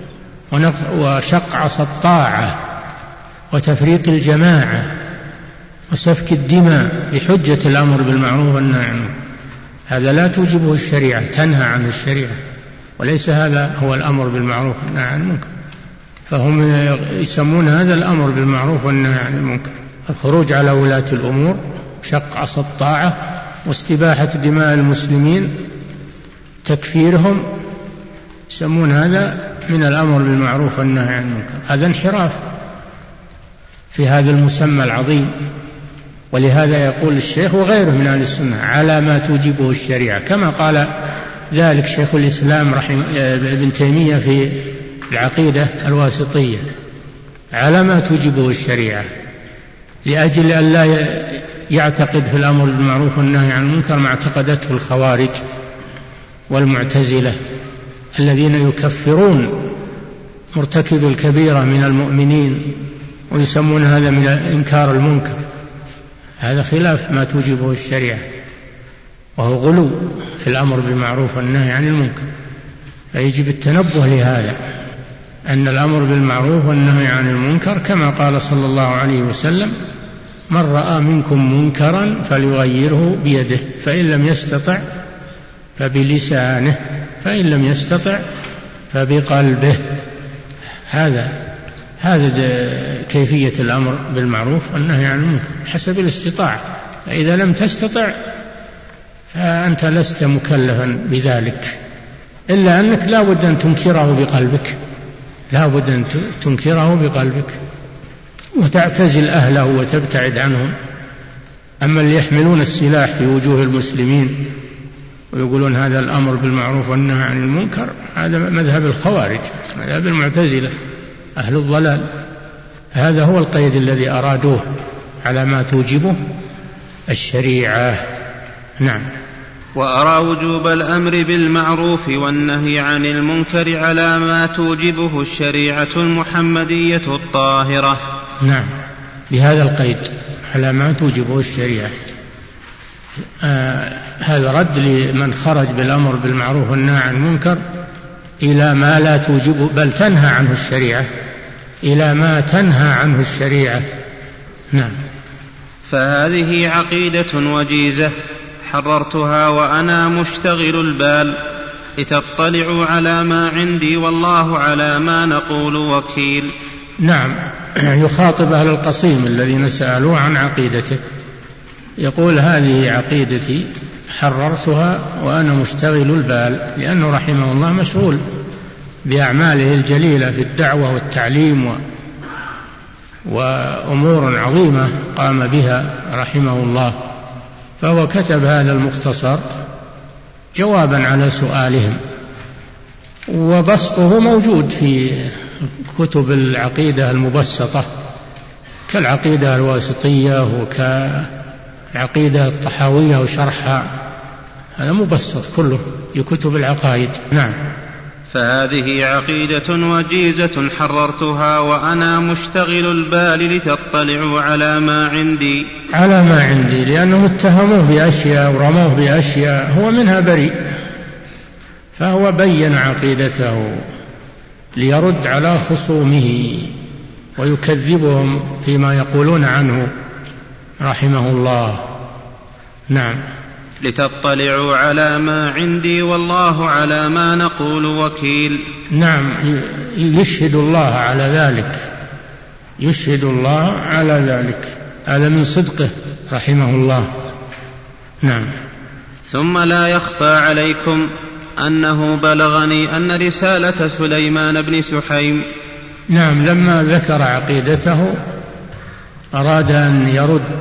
وشق عصا الطاعة وتفريق الجماعة وسفك الدماء بحجة الأمر بالمعروف والنهي عن المنكر. هذا لا توجبه الشريعة، تنهى عن الشريعة، وليس هذا هو الأمر بالمعروف والنهي عن المنكر. فهم يسمون هذا الأمر بالمعروف والنهي عن المنكر الخروج على ولاة الأمور، شق عصا الطاعة، واستباحة دماء المسلمين، تكفيرهم، يسمون هذا من الأمر بالمعروف والنهي عن المنكر. هذا انحراف في هذا المسمى العظيم. ولهذا يقول الشيخ وغيره من أهل السنة على ما توجبه الشريعة، كما قال ذلك شيخ الإسلام رحمه ابن تيمية في العقيدة الواسطية، على ما توجبه الشريعة، لأجل أن لا يعتقد في الأمر بالمعروف والنهي عن المنكر ما اعتقدته الخوارج والمعتزلة الذين يكفرون مرتكب الكبيرة من المؤمنين ويسمون هذا من إنكار المنكر. هذا خلاف ما توجبه الشريعة، وهو غلو في الأمر بالمعروف والنهي عن المنكر. فيجب التنبه لهذا، أن الأمر بالمعروف والنهي عن المنكر كما قال صلى الله عليه وسلم: من رأى منكم منكرا فليغيره بيده، فإن لم يستطع فبلسانه، فإن لم يستطع فبقلبه. هذا هذا كيفية الأمر بالمعروف والنهي عن المنكر حسب الاستطاعة. فإذا لم تستطع فأنت لست مكلفا بذلك، إلا أنك لا بد أن تنكره بقلبك، لا بد أن تنكره بقلبك وتعتزل أهله وتبتعد عنهم. أما اللي يحملون السلاح في وجوه المسلمين ويقولون هذا الأمر بالمعروف والنهي عن المنكر، هذا مذهب الخوارج، مذهب المعتزلة، أهل الضلال. هذا هو القيد الذي أرادوه على ما توجبه الشريعة. نعم. وأرى وجوب الأمر بالمعروف والنهي عن المنكر على ما توجبه الشريعة المحمدية الطاهرة. نعم، بهذا القيد على ما توجبه الشريعة. آه هذا رد لمن خرج بالأمر بالمعروف والنهي عن المنكر إلى ما لا توجب بل تنهى عنه الشريعة، إلى ما تنهى عنه الشريعة. نعم. فهذه عقيدة وجيزة حررتها وأنا مشتغل البال لتطلعوا على ما عندي والله على ما نقول وكيل. نعم، يخاطب أهل القصيم الذين سألوا عن عقيدته، يقول هذه عقيدتي حررتها وأنا مشتغل البال، لأنه رحمه الله مشغول بأعماله الجليلة في الدعوة والتعليم و... وأمور عظيمة قام بها رحمه الله، فهو كتب هذا المختصر جوابا على سؤالهم، وبسطه موجود في كتب العقيدة المبسطة كالعقيدة الواسطية وكالعقيدة الطحاوية وشرحها، هذا مبسط كله في كتب العقائد. نعم. فهذه عقيدة وجيزة حررتها وأنا مشتغل البال لتطلعوا على ما عندي على ما عندي لأنهم اتهموه بأشياء ورموه بأشياء هو منها بريء، فهو بين عقيدته ليرد على خصومه ويكذبهم فيما يقولون عنه رحمه الله. نعم. لتطلعوا على ما عندي والله على ما نقول وكيل. نعم، يشهد الله على ذلك، يشهد الله على ذلك، هذا من صدقه رحمه الله. نعم. ثم لا يخفى عليكم أنه بلغني أن رسالة سليمان بن سحيم. نعم، لما ذكر عقيدته أراد أن يرد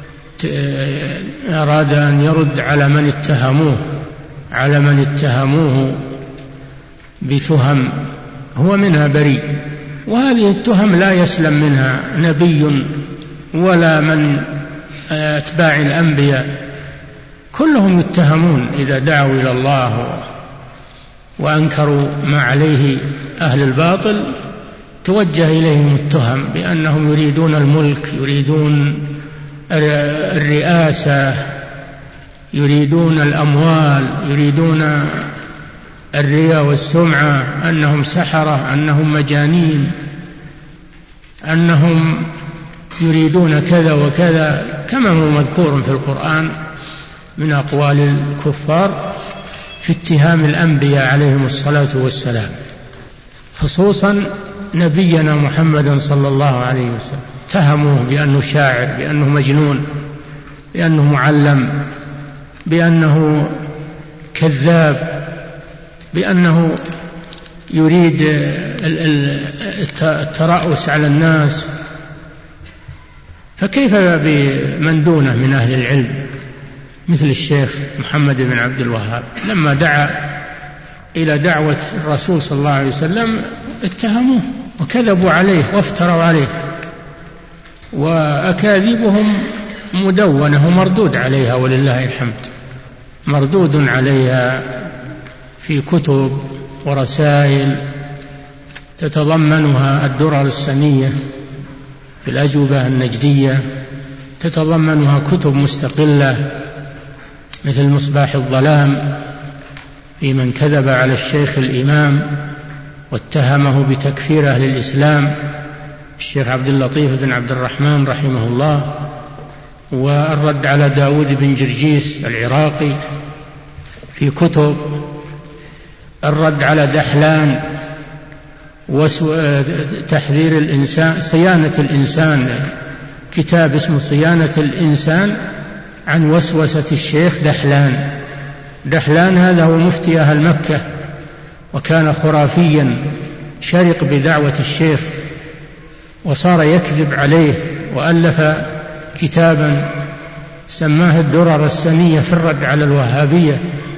أراد أن يرد على من اتهموه على من اتهموه بتهم هو منها بريء، وهذه التهم لا يسلم منها نبي ولا من أتباع الأنبياء، كلهم يتهمون إذا دعوا إلى الله وأنكروا ما عليه أهل الباطل توجه إليهم التهم بأنهم يريدون الملك، يريدون الرئاسة، يريدون الأموال، يريدون الرياء والسمعة، أنهم سحرة، أنهم مجانين، أنهم يريدون كذا وكذا، كما هو مذكور في القرآن من أقوال الكفار في اتهام الأنبياء عليهم الصلاة والسلام، خصوصا نبينا محمد صلى الله عليه وسلم، اتهموه بأنه شاعر، بأنه مجنون، بأنه معلم، بأنه كذاب، بأنه يريد الترأس على الناس. فكيف بمن دونه من أهل العلم مثل الشيخ محمد بن عبد الوهاب لما دعا إلى دعوة الرسول صلى الله عليه وسلم اتهموه وكذبوا عليه وافتروا عليه، وأكاذيبهم مدونة ومردود عليها ولله الحمد، مردود عليها في كتب ورسائل تتضمنها الدرر السنية في الأجوبة النجدية، تتضمنها كتب مستقلة مثل مصباح الظلام في من كذب على الشيخ الإمام واتهمه بتكفير أهل الإسلام الشيخ عبد اللطيف بن عبد الرحمن رحمه الله، والرد على داود بن جرجيس العراقي في كتب، الرد على دحلان وتحذير الإنسان، صيانة الإنسان، كتاب اسمه صيانة الإنسان عن وسوسة الشيخ دحلان. دحلان هذا هو مفتي أهل مكة وكان خرافيا شرق بدعوة الشيخ وصار يكذب عليه، وألف كتابا سماه الدرر السنية في الرد على الوهابية،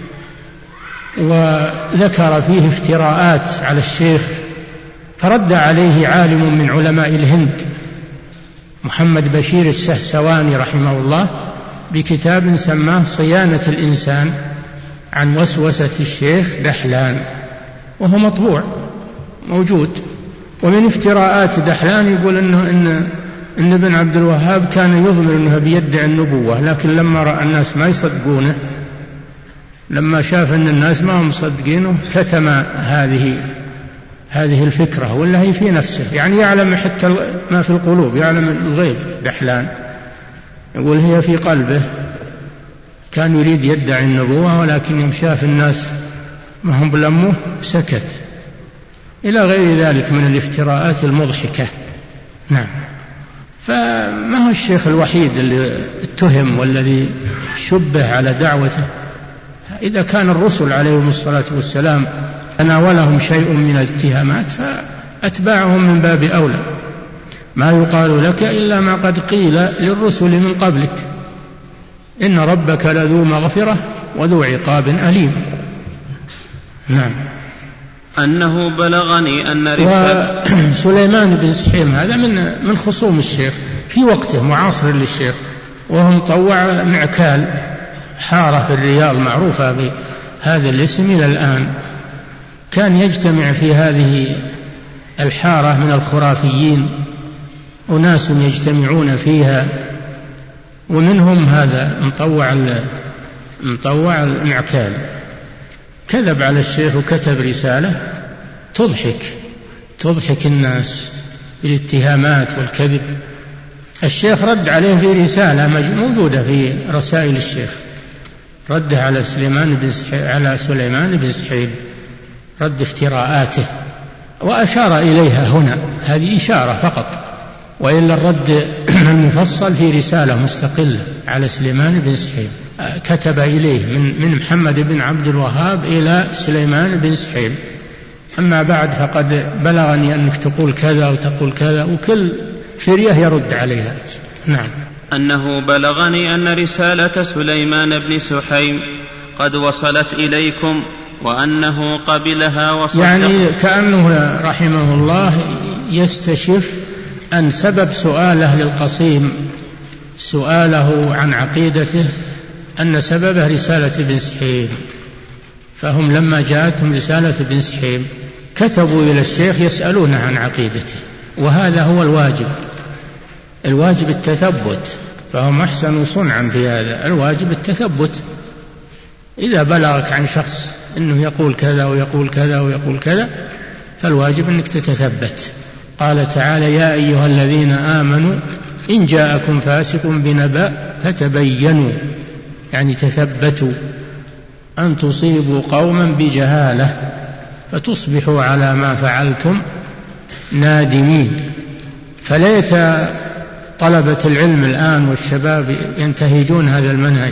وذكر فيه افتراءات على الشيخ، فرد عليه عالم من علماء الهند محمد بشير السهسواني رحمه الله بكتاب سماه صيانة الإنسان عن وسوسة الشيخ دحلان، وهو مطبوع موجود. ومن افتراءات دحلان يقول إنه إن إن ابن عبد الوهاب كان يظهر أنه بيدعي النبوة، لكن لما رأى الناس ما يصدقونه لما شاف أن الناس ما هم مصدقينه كتم هذه هذه الفكرة، ولا هي في نفسه، يعني يعلم حتى ما في القلوب، يعلم الغيب. دحلان يقول هي في قلبه، كان يريد يدعي النبوة ولكن يوم شاف الناس ما هم بلمه سكت، إلى غير ذلك من الافتراءات المضحكة. نعم. فما هو الشيخ الوحيد اللي اتهم والذي شبه على دعوته. إذا كان الرسل عليهم الصلاة والسلام تناولهم شيء من الاتهامات فأتباعهم من باب أولى. ما يقال لك إلا ما قد قيل للرسل من قبلك، إن ربك لذو مغفرة وذو عقاب أليم. نعم. أنه بلغني أن رسالة وسليمان بن سحيم هذا من من خصوم الشيخ في وقته، معاصر للشيخ، وهو مطوع معكال، حارة في الرياض معروفة بهذا الاسم إلى الآن. كان يجتمع في هذه الحارة من الخرافيين أناس يجتمعون فيها، ومنهم هذا مطوع مطوع المعكال. كذب على الشيخ وكتب رسالة تضحك تضحك الناس بالاتهامات والكذب. الشيخ رد عليه في رسالة موجودة في رسائل الشيخ، رد على سليمان بن سحيب على سليمان بن سحيب، رد افتراءاته وأشار إليها هنا، هذه إشارة فقط، وإلا الرد المفصل في رسالة مستقلة على سليمان بن سحيب كتب إليه من من محمد بن عبد الوهاب إلى سليمان بن سحيب. أما بعد فقد بلغني أنك تقول كذا وتقول كذا، وكل فرية يرد عليها. نعم. أنه بلغني أن رسالة سليمان بن سحيم قد وصلت إليكم وأنه قبلها وصدق. يعني كأنه رحمه الله يستشف أن سبب سؤاله للقصيم، سؤاله عن عقيدته، أن سببه رسالة ابن سحيم. فهم لما جاءتهم رسالة ابن سحيم كتبوا إلى الشيخ يسألونه عن عقيدته، وهذا هو الواجب، الواجب التثبت، فهم أحسنوا صنعا في هذا. الواجب التثبت، إذا بلغك عن شخص أنه يقول كذا ويقول كذا ويقول كذا فالواجب أنك تتثبت. قال تعالى: يا أيها الذين آمنوا إن جاءكم فاسق بنبأ فتبينوا، يعني تثبتوا، أن تصيبوا قوما بجهالة فتصبحوا على ما فعلتم نادمين. فليت طلبة العلم الآن والشباب ينتهجون هذا المنهج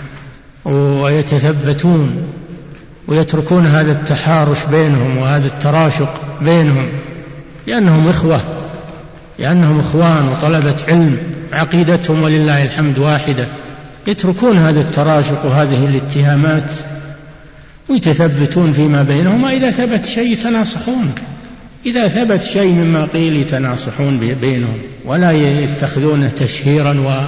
ويتثبتون ويتركون هذا التحارش بينهم وهذا التراشق بينهم، لأنهم إخوة، لأنهم إخوان وطلبة علم، عقيدتهم ولله الحمد واحدة. يتركون هذا التراشق وهذه الاتهامات ويتثبتون فيما بينهم. إذا ثبت شيء يتناصحون، إذا ثبت شيء مما قيل يتناصحون بينهم، ولا يتخذونه تشهيرا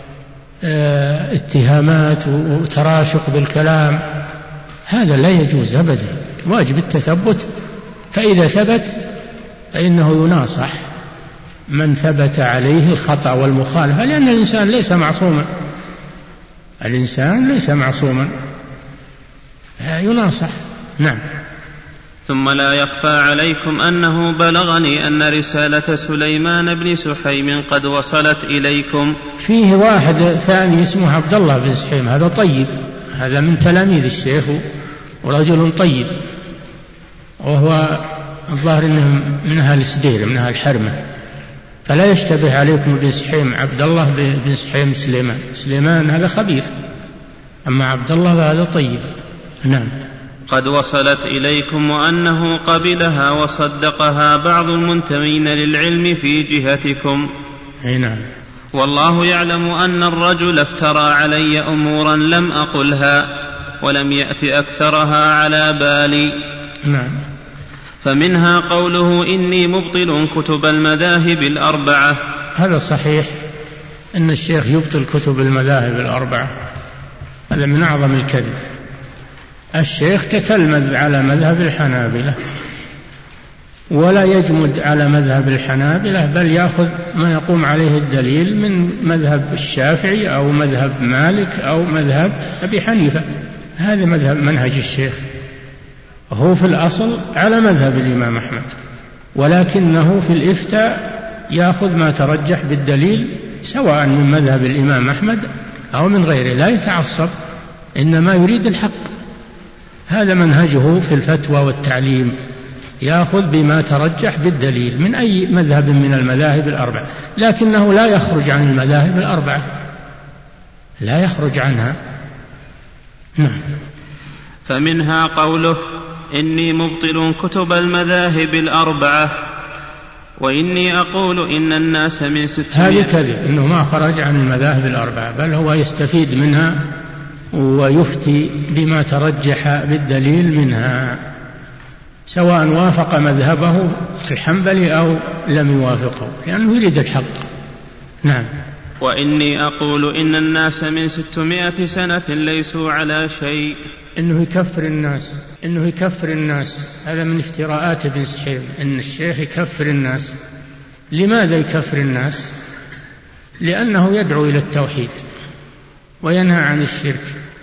واتهامات وتراشق بالكلام. هذا لا يجوز أبدا، واجب التثبت. فإذا ثبت فإنه يناصح من ثبت عليه الخطأ والمخالفة، لأن الإنسان ليس معصوما، الإنسان ليس معصوما، يناصح. نعم. ثم لا يخفى عليكم أنه بلغني أن رسالة سليمان بن سحيم قد وصلت إليكم. فيه واحد ثاني اسمه عبد الله بن سحيم، هذا طيب، هذا من تلاميذ الشيخ ورجل طيب، وهو الظاهر أنه من أهل السدير، من أهل الحرمة، فلا يشتبه عليكم بن سحيم عبد الله بن سحيم سليمان. سليمان هذا خبيث، أما عبد الله هذا طيب. نعم. قد وصلت إليكم وأنه قبلها وصدقها بعض المنتمين للعلم في جهتكم. نعم. والله يعلم أن الرجل افترى علي أمورا لم أقلها ولم يأت أكثرها على بالي. نعم. فمنها قوله: إني مبطل كتب المذاهب الأربعة. هذا صحيح أن الشيخ يبطل كتب المذاهب الأربعة، هذا من أعظم الكذب. الشيخ تتلمذ على مذهب الحنابلة ولا يجمد على مذهب الحنابلة، بل يأخذ ما يقوم عليه الدليل من مذهب الشافعي أو مذهب مالك أو مذهب أبي حنيفة. هذا مذهب منهج الشيخ، هو في الأصل على مذهب الإمام أحمد، ولكنه في الإفتاء يأخذ ما ترجح بالدليل سواء من مذهب الإمام أحمد أو من غيره، لا يتعصب، إنما يريد الحق. هذا منهجه في الفتوى والتعليم، يأخذ بما ترجح بالدليل من أي مذهب من المذاهب الأربعة، لكنه لا يخرج عن المذاهب الأربعة، لا يخرج عنها. نعم. فمنها قوله: إني مبطل كتب المذاهب الأربعة، وإني أقول إن الناس من ستمائة. هذا كذب، إنه ما خرج عن المذاهب الأربعة، بل هو يستفيد منها ويفتي بما ترجح بالدليل منها، سواء وافق مذهبه الحنبلي أو لم يوافقه، لأنه يريد الحق. نعم. وإني أقول إن الناس من ستمائة سنة ليسوا على شيء. إنه يكفر الناس، إنه يكفر الناس، هذا من افتراءات ابن سحيم، إن الشيخ يكفر الناس. لماذا يكفر الناس؟ لأنه يدعو إلى التوحيد وينهى عن الشرك،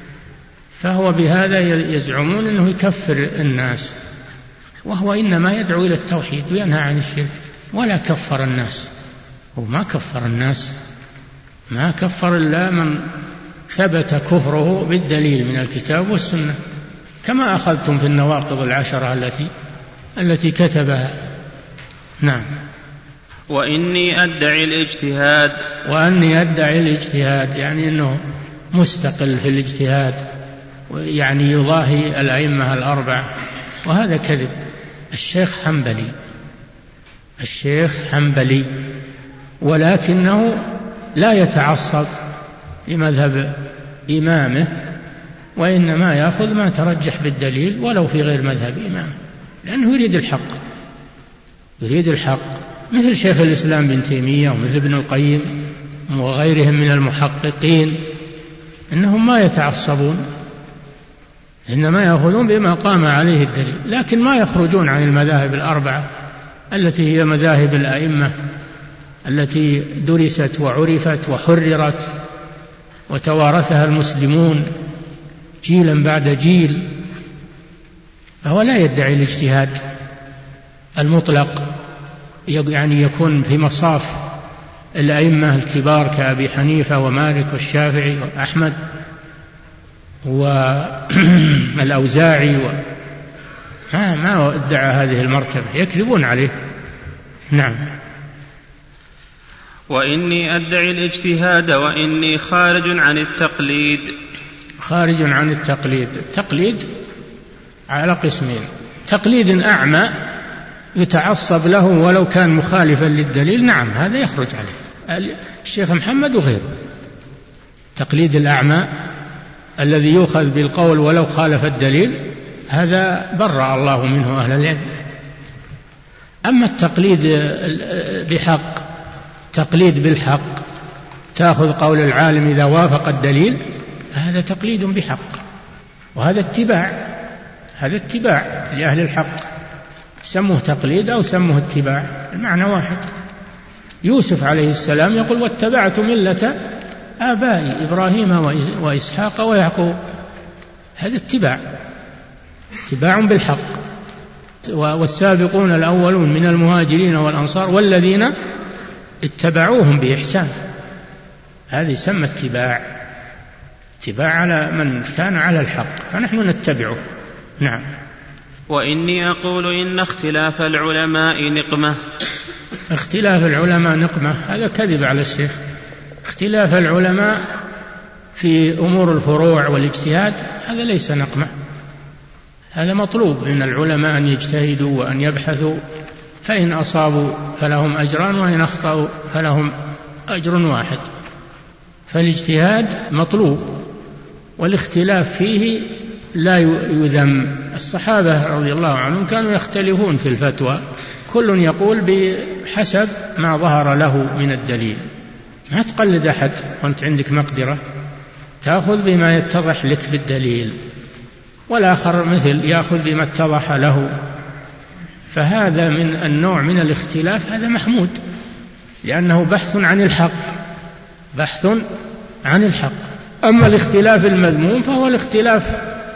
فهو بهذا يزعمون أنه يكفر الناس، وهو إنما يدعو إلى التوحيد وينهى عن الشرك، ولا كفر الناس. هو ما كفر الناس، ما كفر إلا من ثبت كفره بالدليل من الكتاب والسنة، كما أخذتم في النواقض العشرة التي التي كتبها. نعم. وإني أدعي الاجتهاد. وأني أدعي الاجتهاد يعني أنه مستقل في الاجتهاد، يعني يضاهي الأئمة الأربعة، وهذا كذب. الشيخ حنبلي، الشيخ حنبلي، ولكنه لا يتعصب لمذهب إمامه، وإنما يأخذ ما ترجح بالدليل ولو في غير مذهب إمامه، لأنه يريد الحق، يريد الحق، مثل شيخ الإسلام بن تيمية ومثل ابن القيم وغيرهم من المحققين، إنهم ما يتعصبون، إنما يأخذون بما قام عليه الدليل، لكن ما يخرجون عن المذاهب الأربعة التي هي مذاهب الأئمة التي درست وعرفت وحررت وتوارثها المسلمون جيلا بعد جيل. فهو لا يدعي الاجتهاد المطلق، يعني يكون في مصاف الأئمة الكبار كأبي حنيفة ومالك والشافعي وأحمد والأوزاعي و... ما ما ادعى هذه المرتبة، يكذبون عليه. نعم. وإني أدعي الاجتهاد وإني خارج عن التقليد. خارج عن التقليد، التقليد على قسمين: تقليد أعمى يتعصب له ولو كان مخالفا للدليل، نعم هذا يخرج عليه الشيخ محمد وغيره. تقليد الأعمى الذي يؤخذ بالقول ولو خالف الدليل، هذا برأ الله منه أهل العلم. أما التقليد بحق، تقليد بالحق، تأخذ قول العالم إذا وافق الدليل، هذا تقليد بحق، وهذا اتباع، هذا اتباع لأهل الحق، سموه تقليد أو سموه اتباع، المعنى واحد. يوسف عليه السلام يقول: واتبعت ملة آبائي إبراهيم وإسحاق ويعقوب، هذا اتباع، اتباع بالحق. والسابقون الأولون من المهاجرين والأنصار والذين اتبعوهم بإحسان، هذه يسمى اتباع، اتباع على من كان على الحق، فنحن نتبعه. نعم. وإني أقول إن اختلاف العلماء نقمة. اختلاف العلماء نقمة، هذا كذب على الشيخ. اختلاف العلماء في أمور الفروع والاجتهاد هذا ليس نقمة، هذا مطلوب من العلماء أن يجتهدوا وأن يبحثوا، فإن أصابوا فلهم أجران وإن أخطأوا فلهم أجر واحد. فالاجتهاد مطلوب، والاختلاف فيه لا يذم. الصحابة رضي الله عنهم كانوا يختلفون في الفتوى، كل يقول بحسب ما ظهر له من الدليل، ما تقلد أحد وأنت عندك مقدرة، تأخذ بما يتضح لك بالدليل، والآخر مثل يأخذ بما اتضح له. فهذا من النوع من الاختلاف، هذا محمود، لأنه بحث عن الحق، بحث عن الحق. أما الاختلاف المذموم فهو الاختلاف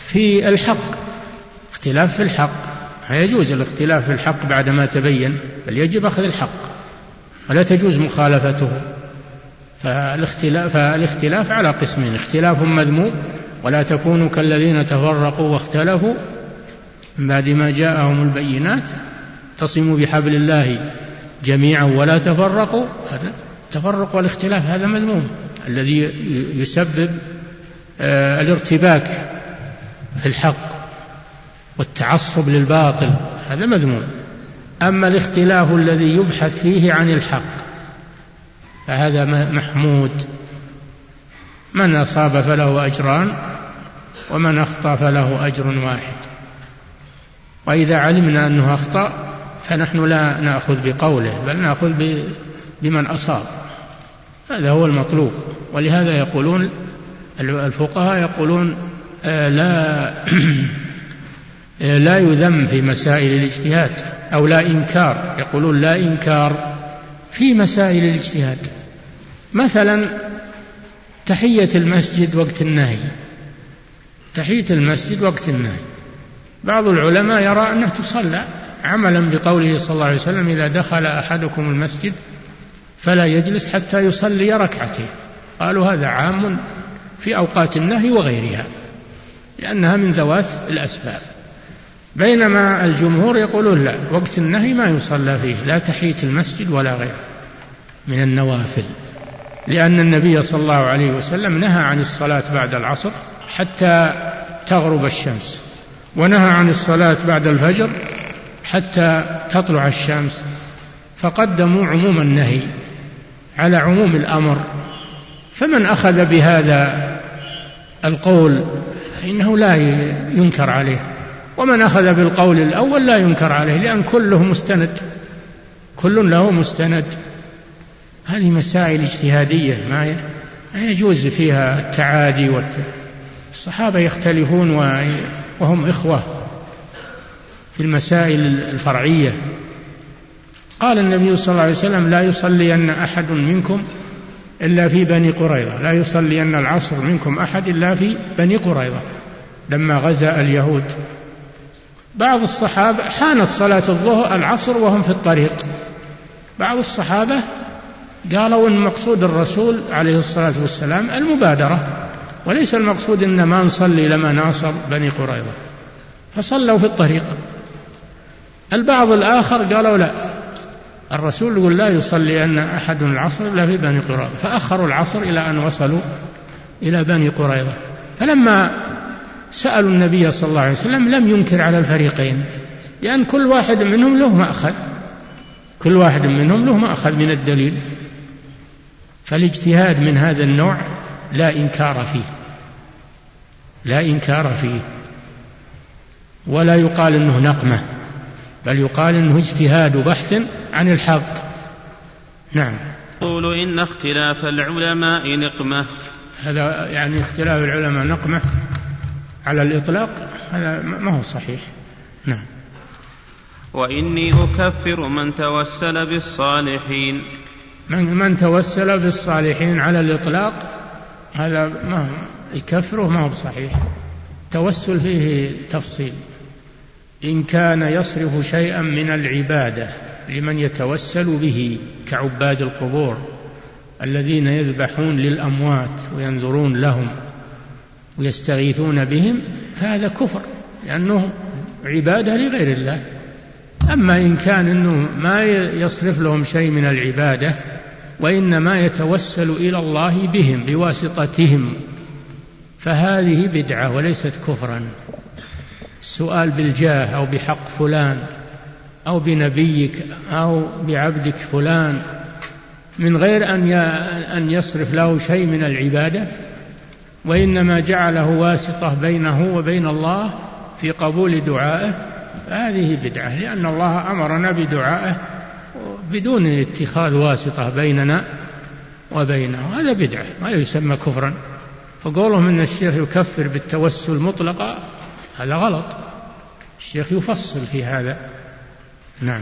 في الحق، اختلاف في الحق، يجوز الاختلاف في الحق بعدما تبين، بل يجب أخذ الحق ولا تجوز مخالفته. فالاختلاف, فالاختلاف على قسمين: اختلاف مذموم، ولا تكونوا كالذين تفرقوا واختلفوا من بعد ما جاءهم البينات، اعتصموا بحبل الله جميعا ولا تفرقوا. هذا التفرق والاختلاف هذا مذموم، الذي يسبب آه الارتباك في الحق والتعصب للباطل، هذا مذموم. أما الاختلاف الذي يبحث فيه عن الحق فهذا محمود، من أصاب فله أجران ومن أخطأ فله أجر واحد. وإذا علمنا أنه أخطأ فنحن لا نأخذ بقوله بل نأخذ بمن أصاب، هذا هو المطلوب. ولهذا يقولون الفقهاء يقولون لا لا يذم في مسائل الاجتهاد، أو لا إنكار، يقولون لا إنكار في مسائل الاجتهاد. مثلا تحية المسجد وقت النهي، تحية المسجد وقت النهي، بعض العلماء يرى أنها تصلى عملا بقوله صلى الله عليه وسلم: إذا دخل أحدكم المسجد فلا يجلس حتى يصلي ركعتين. قالوا هذا عام في أوقات النهي وغيرها، لأنها من ذوات الأسباب. بينما الجمهور يقولون لا، وقت النهي ما يصلى فيه لا تحية المسجد ولا غيره من النوافل، لأن النبي صلى الله عليه وسلم نهى عن الصلاة بعد العصر حتى تغرب الشمس، ونهى عن الصلاة بعد الفجر حتى تطلع الشمس، فقدموا عموم النهي على عموم الأمر. فمن أخذ بهذا القول فإنه لا ينكر عليه، ومن أخذ بالقول الأول لا ينكر عليه، لأن كله مستند، كل له مستند. هذه مسائل اجتهادية ما يجوز فيها التعادي. الصحابة يختلفون وهم إخوة في المسائل الفرعية. قال النبي صلى الله عليه وسلم: لا يصلين أحد منكم إلا في بني قريظة، لا يصلين العصر منكم أحد إلا في بني قريظة، لما غزا اليهود. بعض الصحابة حانت صلاة الظهر العصر وهم في الطريق، بعض الصحابة قالوا إن مقصود الرسول عليه الصلاة والسلام المبادرة، وليس المقصود إن ما نصلي لما ناصر بني قريظة، فصلوا في الطريق. البعض الآخر قالوا لا، الرسول يقول لا يصلي أن أحد العصر إلا في بني قريظة، فأخروا العصر إلى أن وصلوا إلى بني قريظة. فلما سألوا النبي صلى الله عليه وسلم لم ينكر على الفريقين، لأن كل واحد منهم له مأخذ، كل واحد منهم له مأخذ من الدليل. فالاجتهاد من هذا النوع لا إنكار فيه، لا إنكار فيه، ولا يقال إنه نقمة، بل يقال إنه اجتهاد بحث عن الحق. نعم. يقول إن اختلاف العلماء نقمة، هذا يعني اختلاف العلماء نقمة على الإطلاق، هذا ما هو صحيح. نعم. وإني أكفر من توسل بالصالحين، من, من توسل بالصالحين على الإطلاق هذا ما يكفره، ما هو صحيح. التوسل فيه تفصيل، إن كان يصرف شيئا من العبادة لمن يتوسل به كعباد القبور الذين يذبحون للأموات وينذرون لهم ويستغيثون بهم، فهذا كفر لأنه عبادة لغير الله. أما إن كان إنه ما يصرف لهم شيء من العبادة وإنما يتوسل إلى الله بهم بواسطتهم فهذه بدعة وليست كفرا. السؤال بالجاه أو بحق فلان أو بنبيك أو بعبدك فلان من غير أن يصرف له شيء من العبادة وإنما جعله واسطة بينه وبين الله في قبول دعائه، هذه بدعة، لأن الله أمرنا بدعائه بدون اتخاذ واسطة بيننا وبينه، هذا بدعة ما يسمى كفرا. فقولهم أن الشيخ يكفر بالتوسل مطلقا هذا غلط، الشيخ يفصل في هذا. نعم.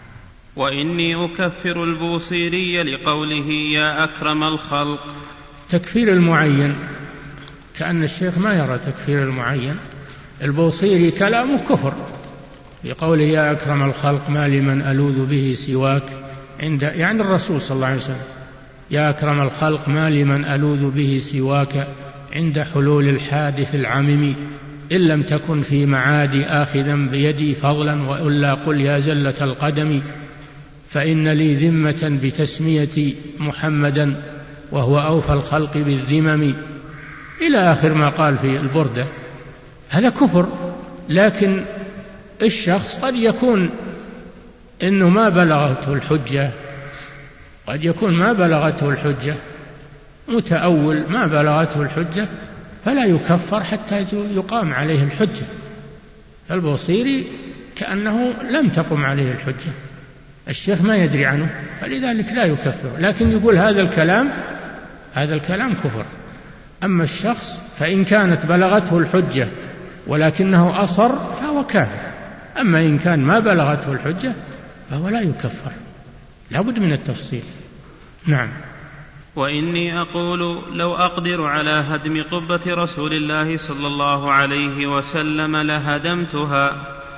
وإني أكفر البوصيري لقوله يا أكرم الخلق. تكفير المعين، كأن الشيخ ما يرى تكفير المعين، البوصيري كلامه كفر في قوله يا أكرم الخلق ما لمن ألوذ به سواك عند يعني الرسول صلى الله عليه وسلم يا أكرم الخلق ما لمن ألوذ به سواك عند حلول الحادث العمم إن لم تكن في معادي آخذا بيدي فضلا وإلا قل يا زلة القدم فإن لي ذمة بتسمية محمدا وهو أوفى الخلق بالذمم إلى آخر ما قال في البردة. هذا كفر. لكن الشخص قد يكون إنه ما بلغته الحجة، قد يكون ما بلغته الحجة متأول ما بلغته الحجة فلا يكفر حتى يقام عليه الحجة. فالبوصيري كأنه لم تقم عليه الحجة، الشيخ ما يدري عنه فلذلك لا يكفر، لكن يقول هذا الكلام هذا الكلام كفر. أما الشخص فإن كانت بلغته الحجة ولكنه أصر فهو كافر، أما إن كان ما بلغته الحجة فهو لا يكفر، لا بد من التفصيل. نعم. وإني أقول لو أقدر على هدم قبة رسول الله صلى الله عليه وسلم لهدمتها.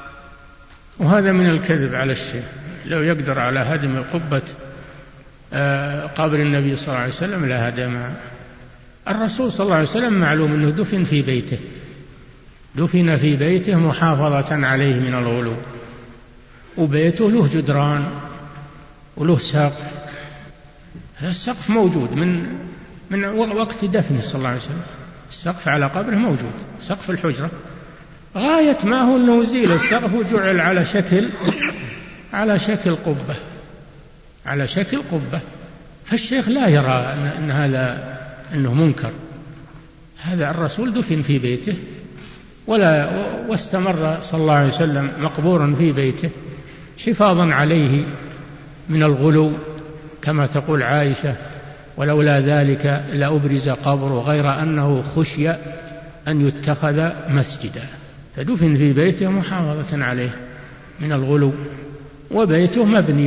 وهذا من الكذب على الشيخ. لو يقدر على هدم قبة قبر النبي صلى الله عليه وسلم لهدمها. الرسول صلى الله عليه وسلم معلوم أنه دفن في بيته، دفن في بيته محافظة عليه من الغلو، وبيته له جدران وله سقف، السقف موجود من من وقت دفنه صلى الله عليه وسلم، السقف على قبره موجود، سقف الحجرة. غاية ما هو أنه زيل السقف وجعل على شكل على شكل قبة، على شكل قبة. فالشيخ لا يرى أن هذا أنه منكر. هذا الرسول دفن في بيته ولا واستمر صلى الله عليه وسلم مقبورا في بيته حفاظا عليه من الغلو كما تقول عائشة ولولا ذلك لأبرز قبره غير أنه خشي أن يتخذ مسجدا. فدفن في بيته محافظة عليه من الغلو، وبيته مبني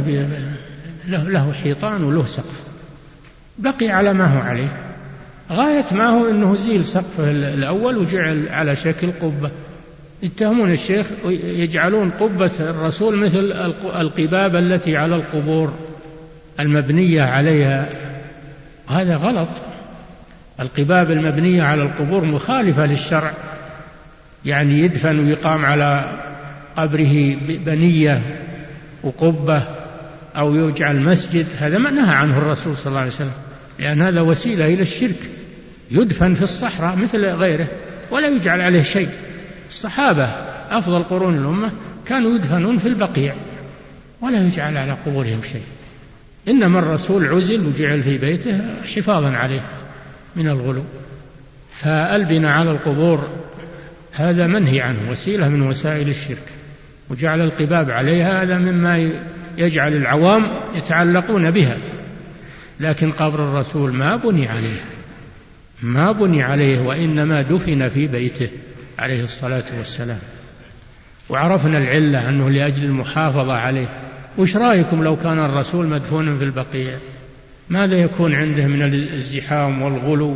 له, له حيطان وله سقف، بقي على ما هو عليه. غاية ما هو أنه زيل سقفه الأول وجعل على شكل قبة. يتهمون الشيخ يجعلون قبة الرسول مثل القباب التي على القبور المبنية عليها، هذا غلط. القباب المبنية على القبور مخالفة للشرع، يعني يدفن ويقام على قبره بنية وقبة أو يجعل مسجد، هذا ما نهى عنه الرسول صلى الله عليه وسلم، لأن هذا وسيلة إلى الشرك. يدفن في الصحراء مثل غيره ولا يجعل عليه شيء. الصحابة أفضل قرون الأمة كانوا يدفنون في البقيع ولا يجعل على قبورهم شيء، إنما الرسول عزل وجعل في بيته حفاظا عليه من الغلو. فالبناء على القبور هذا منهي عنه، وسيلة من وسائل الشرك، وجعل القباب عليها هذا مما يجعل العوام يتعلقون بها. لكن قبر الرسول ما بني عليه، ما بني عليه، وإنما دفن في بيته عليه الصلاة والسلام. وعرفنا العلة أنه لأجل المحافظة عليه. وش رأيكم لو كان الرسول مدفونا في البقيع؟ ماذا يكون عنده من الازدحام والغلو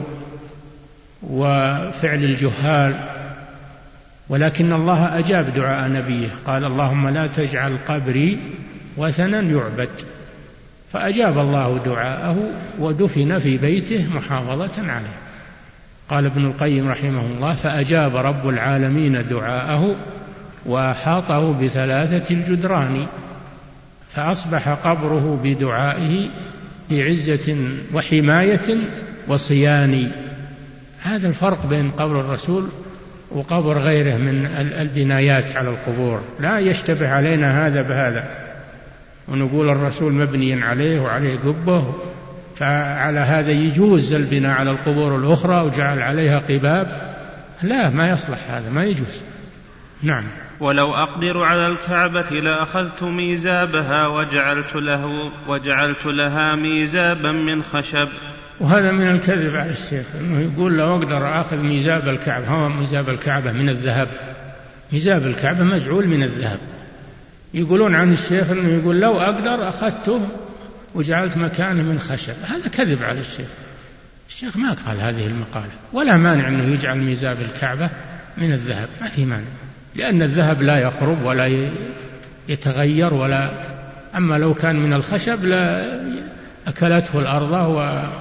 وفعل الجهال؟ ولكن الله أجاب دعاء نبيه، قال اللهم لا تجعل قبري وثنا يعبد، فأجاب الله دعاءه ودفن في بيته محافظة عليه. قال ابن القيم رحمه الله فأجاب رب العالمين دعاءه وأحاطه بثلاثة الجدران، فأصبح قبره بدعائه بعزة وحماية وصيان. هذا الفرق بين قبر الرسول وقبر غيره من البنايات على القبور. لا يشتبه علينا هذا بهذا ونقول الرسول مبني عليه وعليه قبة، فعلى هذا يجوز البناء على القبور الأخرى وجعل عليها قباب. لا، ما يصلح هذا، ما يجوز. نعم. ولو أقدر على الكعبة لأخذت ميزابها وجعلت له وجعلت لها ميزابا من خشب. وهذا من الكذب على الشيخ، أنه يقول لو أقدر أخذ ميزاب الكعبة. هو ميزاب الكعبة من الذهب، ميزاب الكعبة مجعول من الذهب. يقولون عن الشيخ أنه يقول لو أقدر أخذته وجعلت مكانه من خشب. هذا كذب على الشيخ. الشيخ ما قال هذه المقالة، ولا مانع أنه يجعل ميزاب الكعبة من الذهب ما في مانع، لأن الذهب لا يخرب ولا يتغير، ولا أما لو كان من الخشب لا أكلته الأرض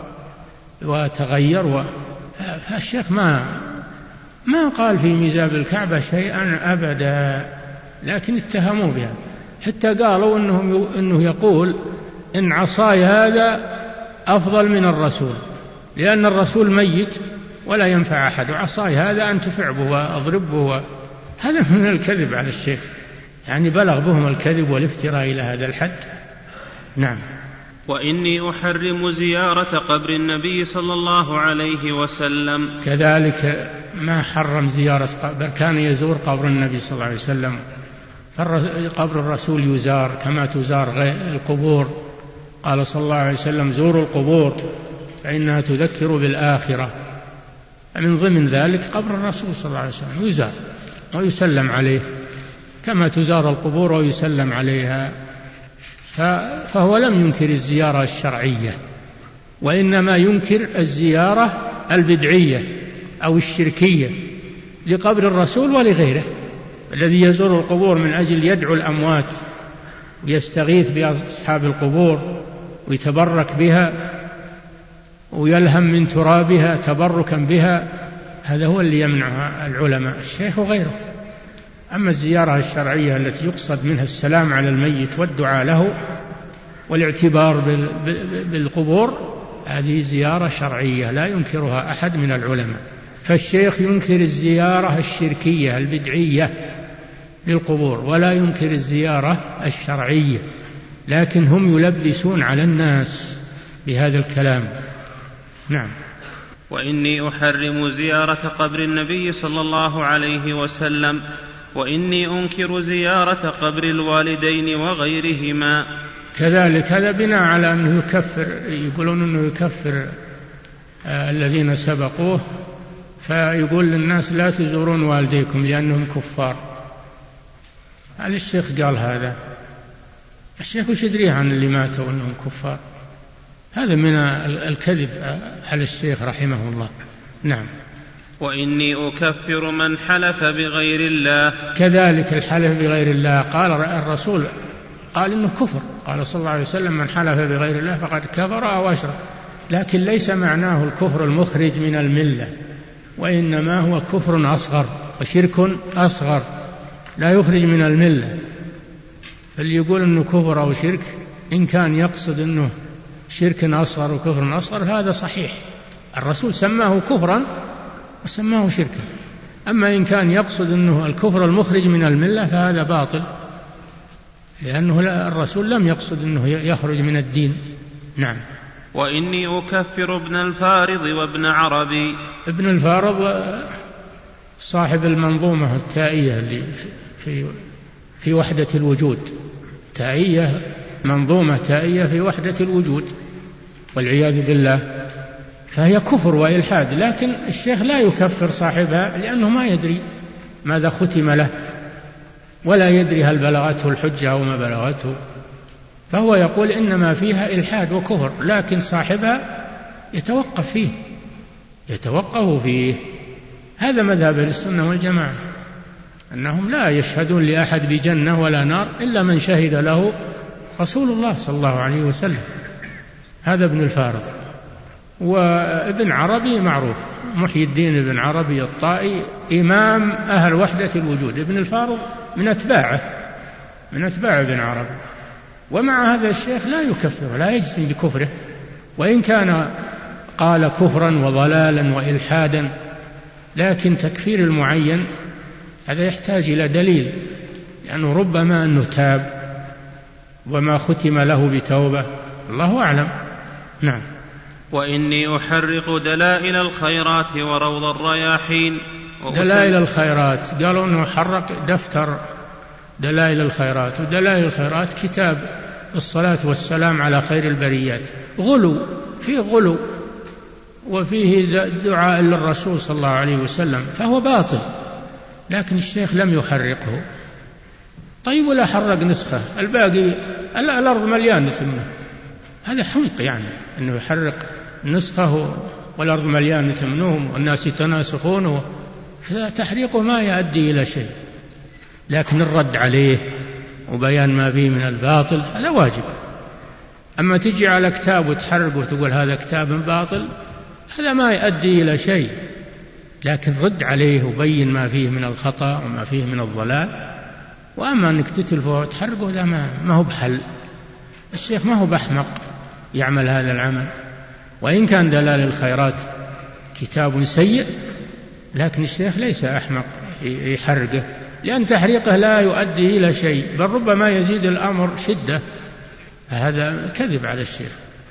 وتغير. فالشيخ ما ما قال في ميزاب الكعبة شيئا أبدا، لكن اتهموا بها، حتى قالوا إنهم إنه يقول إن عصاي هذا أفضل من الرسول، لأن الرسول ميت ولا ينفع أحد، وعصاي هذا أنتفع به وأضرب به. هذا من الكذب على الشيخ، يعني بلغ بهم الكذب والافتراء إلى هذا الحد. نعم. وإني أحرم زيارة قبر النبي صلى الله عليه وسلم. كذلك ما حرم زيارة قبر، كان يزور قبر النبي صلى الله عليه وسلم، قبر الرسول يزار كما تزار القبور. قال صلى الله عليه وسلم زوروا القبور فإنها تذكر بالآخرة، من ضمن ذلك قبر الرسول صلى الله عليه وسلم يزار ويسلم عليه كما تزار القبور ويسلم عليها. فهو لم ينكر الزيارة الشرعية، وإنما ينكر الزيارة البدعية أو الشركية لقبر الرسول ولغيره. الذي يزور القبور من أجل يدعو الأموات ويستغيث بأصحاب القبور ويتبرك بها ويلهم من ترابها تبركا بها، هذا هو اللي يمنعها العلماء الشيخ وغيره. أما الزيارة الشرعية التي يقصد منها السلام على الميت والدعاء له والاعتبار بالقبور، هذه زيارة شرعية لا ينكرها أحد من العلماء. فالشيخ ينكر الزيارة الشركية البدعية للقبور ولا ينكر الزيارة الشرعية، لكن هم يلبسون على الناس بهذا الكلام. نعم. وإني أحرم زيارة قبر النبي صلى الله عليه وسلم، وإني أنكر زيارة قبر الوالدين وغيرهما. كذلك هذا بناء على أنه يكفر، يقولون أنه يكفر آه الذين سبقوه، فيقول للناس لا تزورون والديكم لأنهم كفار. هل الشيخ قال هذا؟ الشيخ وش يدريه عن اللي ماتوا أنهم كفار؟ هذا من الكذب على الشيخ رحمه الله. نعم. وإني أكفر من حلف بغير الله. كذلك الحلف بغير الله، قال الرسول قال إنه كفر، قال صلى الله عليه وسلم من حلف بغير الله فقد كفر أو أشرك، لكن ليس معناه الكفر المخرج من الملة، وإنما هو كفر أصغر وشرك أصغر لا يخرج من الملة. فاللي يقول إنه كفر أو شرك إن كان يقصد إنه شرك أصغر وكفر أصغر هذا صحيح، الرسول سماه كفرا وسماه شركا. أما إن كان يقصد أنه الكفر المخرج من الملة فهذا باطل، لأنه الرسول لم يقصد أنه يخرج من الدين. نعم. وإني أكفر ابن الفارض وابن عربي. ابن الفارض صاحب المنظومة التائية اللي في في وحدة الوجود، تائية منظومة تائية في وحدة الوجود والعياذ بالله، فهي كفر وإلحاد، لكن الشيخ لا يكفر صاحبها لأنه ما يدري ماذا ختم له ولا يدري هل بلغته الحجة أو ما بلغته، فهو يقول إنما فيها إلحاد وكفر، لكن صاحبها يتوقف فيه يتوقف فيه هذا مذهب السنة والجماعة، أنهم لا يشهدون لأحد بجنة ولا نار إلا من شهد له رسول الله صلى الله عليه وسلم. هذا ابن الفارض. وابن عربي معروف، محي الدين ابن عربي الطائي إمام أهل وحدة الوجود. ابن الفارض من أتباعه من أتباع ابن عربي، ومع هذا الشيخ لا يكفر لا يجزم بكفره، وإن كان قال كفرا وضلالا وإلحادا، لكن تكفير المعين هذا يحتاج إلى دليل، لأنه ربما أنه تاب وما ختم له بتوبة، الله أعلم. نعم. وإني أحرق دلائل الخيرات وروض الرياحين. دلائل الخيرات قالوا أنه حرق دفتر دلائل الخيرات، ودلائل الخيرات كتاب الصلاة والسلام على خير البريات، غلو فيه غلو وفيه دعاء للرسول صلى الله عليه وسلم، فهو باطل، لكن الشيخ لم يحرقه. طيب ولا حرق نسخة، الباقي الأرض مليانة منه، هذا حمق يعني أنه يحرق نسخه والأرض مليانة منهم والناس يتناسخونه، فتحريقه ما يؤدي إلى شيء، لكن الرد عليه وبيان ما فيه من الباطل هذا واجب. أما تجي على كتاب وتحرقه وتقول هذا كتاب باطل هذا ما يؤدي إلى شيء، لكن رد عليه وبين ما فيه من الخطأ وما فيه من الضلال. وأما أنك تتلفه وتحرقه لا ما هو بحل. الشيخ ما هو بأحمق يعمل هذا العمل، وإن كان دلال الخيرات كتاب سيء لكن الشيخ ليس أحمق يحرقه، لأن تحريقه لا يؤدي إلى شيء بل ربما يزيد الأمر شدة. هذا كذب على الشيخ.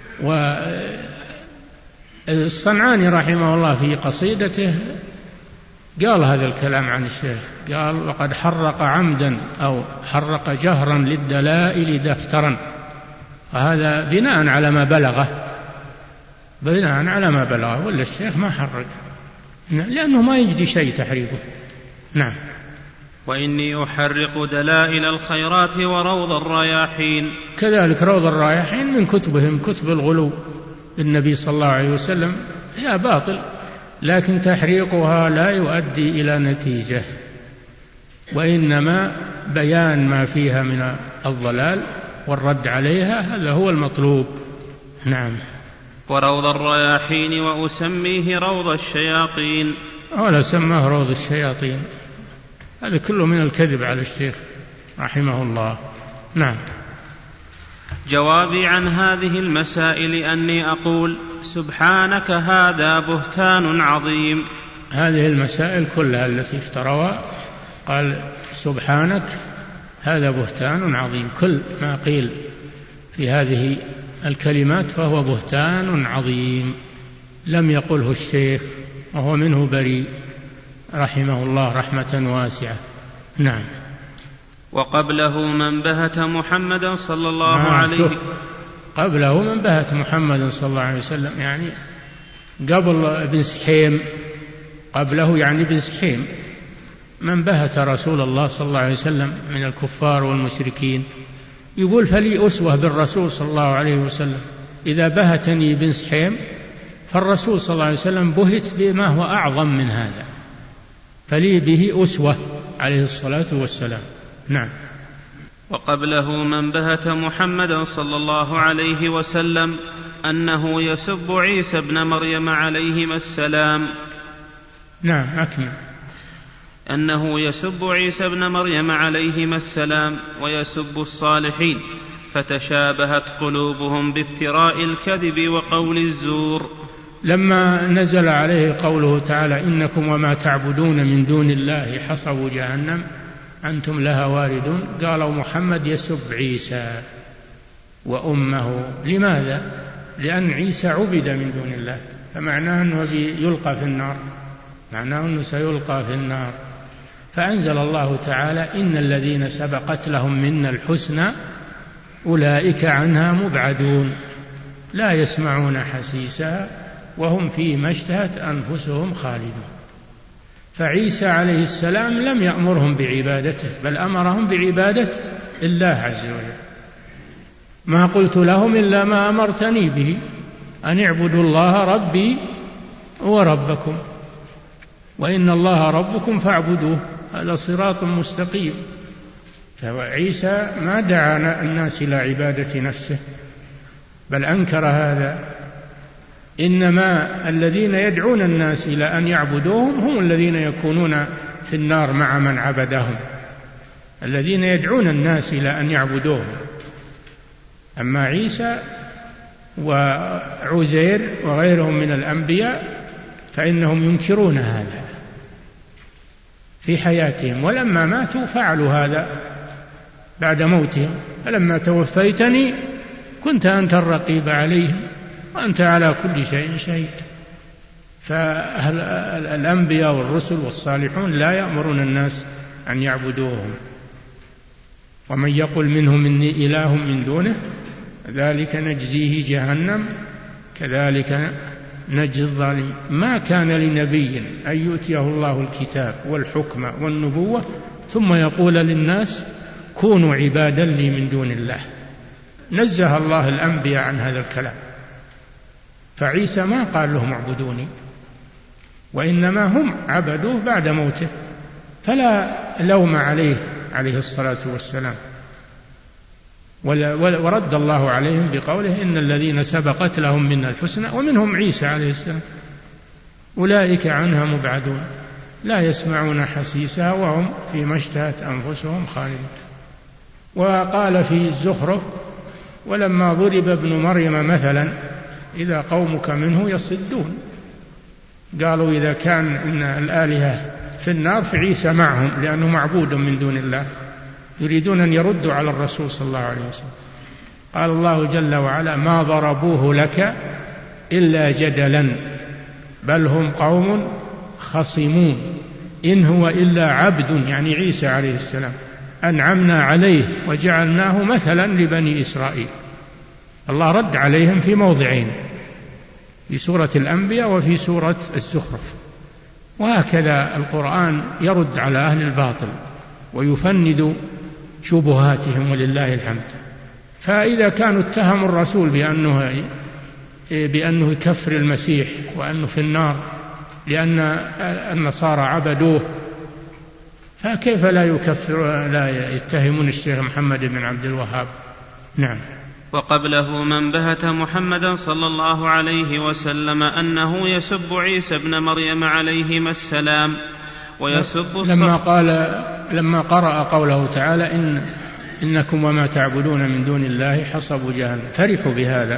والصنعاني رحمه الله في قصيدته قال هذا الكلام عن الشيخ، قال وقد حرق عمدا أو حرق جهرا للدلائل دفترا. وهذا بناء على ما بلغه، بناء على ما بلغه، ولا الشيخ ما حرق لأنه ما يجدي شيء تحريقه. نعم. وإني أحرق دلائل الخيرات وروض الرياحين. كذلك روض الرياحين من كتبهم، كتب الغلو بالنبي صلى الله عليه وسلم هي باطل، لكن تحريقها لا يؤدي إلى نتيجة، وإنما بيان ما فيها من الضلال والرد عليها هذا هو المطلوب. نعم. وروض الرياحين وأسميه روض الشياطين. ولا سماه روض الشياطين، هذا كله من الكذب على الشيخ رحمه الله. نعم. جوابي عن هذه المسائل أني أقول سبحانك هذا بهتان عظيم. هذه المسائل كلها التي افتروها قال سبحانك هذا بهتان عظيم، كل ما قيل في هذه الكلمات فهو بهتان عظيم لم يقله الشيخ وهو منه بريء رحمه الله رحمة واسعة. نعم. وقبله من بهت محمدا صلى الله نعم عليه وسلم. قبله من بهت محمدا صلى الله عليه وسلم يعني قبل ابن سحيم، قبله يعني ابن سحيم من بهت رسول الله صلى الله عليه وسلم من الكفار والمشركين. يقول فلي أسوة بالرسول صلى الله عليه وسلم، إذا بهتني ابن سحيم فالرسول صلى الله عليه وسلم بهت بما هو أعظم من هذا، فلي به أسوة عليه الصلاة والسلام. نعم. وقبله من بهت محمدا صلى الله عليه وسلم أنه يسب عيسى ابن مريم عليهما السلام. نعم أكمل. أنه يسب عيسى ابن مريم عليهما السلام ويسب الصالحين، فتشابهت قلوبهم بافتراء الكذب وقول الزور. لما نزل عليه قوله تعالى إنكم وما تعبدون من دون الله حصب جهنم أنتم لها واردون، قالوا محمد يسب عيسى وأمه. لماذا؟ لأن عيسى عبد من دون الله، فمعناه أنه يلقى في النار، معناه أنه سيلقى في النار. فأنزل الله تعالى إن الذين سبقت لهم منا الحسنى أولئك عنها مبعدون لا يسمعون حسيسها وهم فيما اشتهت أنفسهم خالدون. فعيسى عليه السلام لم يأمرهم بعبادته بل أمرهم بعبادة الله عز وجل. ما قلت لهم إلا ما أمرتني به أن اعبدوا الله ربي وربكم وإن الله ربكم فاعبدوه، هذا صراط مستقيم. فعيسى ما دعا الناس إلى عبادة نفسه بل أنكر هذا، إنما الذين يدعون الناس إلى أن يعبدوهم هم الذين يكونون في النار مع من عبدهم، الذين يدعون الناس إلى أن يعبدوهم. أما عيسى وعزير وغيرهم من الأنبياء فإنهم ينكرون هذا في حياتهم، ولما ماتوا فعلوا هذا بعد موتهم. فلما توفيتني كنت أنت الرقيب عليهم وأنت على كل شيء شهيد. فالأنبياء والرسل والصالحون لا يأمرون الناس أن يعبدوهم. ومن يقل منهم إني إله من دونه ذلك نجزيه جهنم كذلك نجزي الظالمين. ما كان لنبي أن يؤتيه الله الكتاب والحكم والنبوة ثم يقول للناس كونوا عبادا لي من دون الله. نزه الله الأنبياء عن هذا الكلام. فعيسى ما قال لهم اعبدوني وإنما هم عبدوه بعد موته، فلا لوم عليه عليه الصلاة والسلام. ورد الله عليهم بقوله إن الذين سبقت لهم منا الحسنى ومنهم عيسى عليه السلام أولئك عنها مبعدون لا يسمعون حسيسها وهم فيما اشتهت أنفسهم خالدون. وقال في الزخرف ولما ضرب ابن مريم مثلا إذا قومك منه يصدون، قالوا إذا كان إن الآلهة في النار فعيسى معهم لأنه معبود من دون الله، يريدون أن يردوا على الرسول صلى الله عليه وسلم. قال الله جل وعلا ما ضربوه لك إلا جدلا بل هم قوم خصمون إن هو إلا عبد، يعني عيسى عليه السلام، أنعمنا عليه وجعلناه مثلا لبني إسرائيل. الله رد عليهم في موضعين، في سورة الأنبياء وفي سورة الزخرف. وهكذا القرآن يرد على أهل الباطل ويفند شبهاتهم ولله الحمد. فإذا كانوا اتهموا الرسول بأنه بأنه يكفر المسيح وأنه في النار لأن النصارى عبدوه، فكيف لا يكفر لا يتهمون الشيخ محمد بن عبد الوهاب؟ نعم. وقبله من بهت محمدا صلى الله عليه وسلم أنه يسب عيسى ابن مريم عليهما السلام ويسب لما قال لما قرأ قوله تعالى إن إنكم وما تعبدون من دون الله حصب جهنم، فرحوا بهذا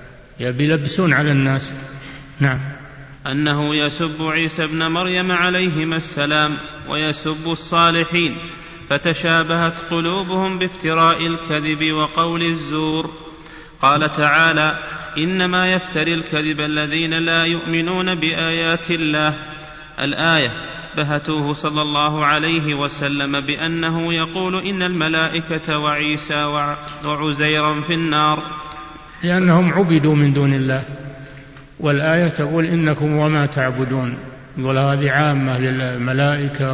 يلبسون على الناس. نعم. أنه يسب عيسى ابن مريم عليهما السلام ويسب الصالحين، فتشابهت قلوبهم بافتراء الكذب وقول الزور. قال تعالى إنما يفتري الكذب الذين لا يؤمنون بآيات الله. الآية بهتوه صلى الله عليه وسلم بأنه يقول إن الملائكة وعيسى وعزيرا في النار، لأنهم عبدوا من دون الله. والآية تقول إنكم وما تعبدون، يقول هذه عامة للملائكة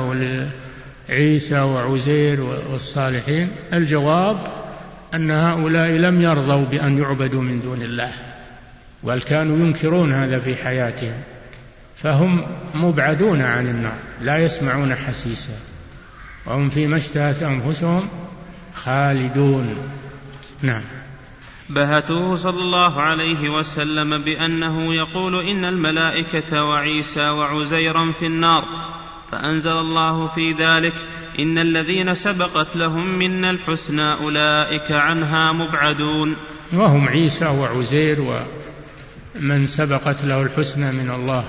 ولعيسى وعزير والصالحين. الجواب أن هؤلاء لم يرضوا بأن يعبدوا من دون الله، بل كانوا ينكرون هذا في حياتهم، فهم مبعدون عن النار لا يسمعون حسيسا وهم فيما اشتهت أنفسهم خالدون. نعم. بهتوه صلى الله عليه وسلم بأنه يقول إن الملائكة وعيسى وعزيرا في النار، فأنزل الله في ذلك إن الذين سبقت لهم منا الحسنى أولئك عنها مبعدون. وهم عيسى وعزير ومن سبقت له الحسنى من الله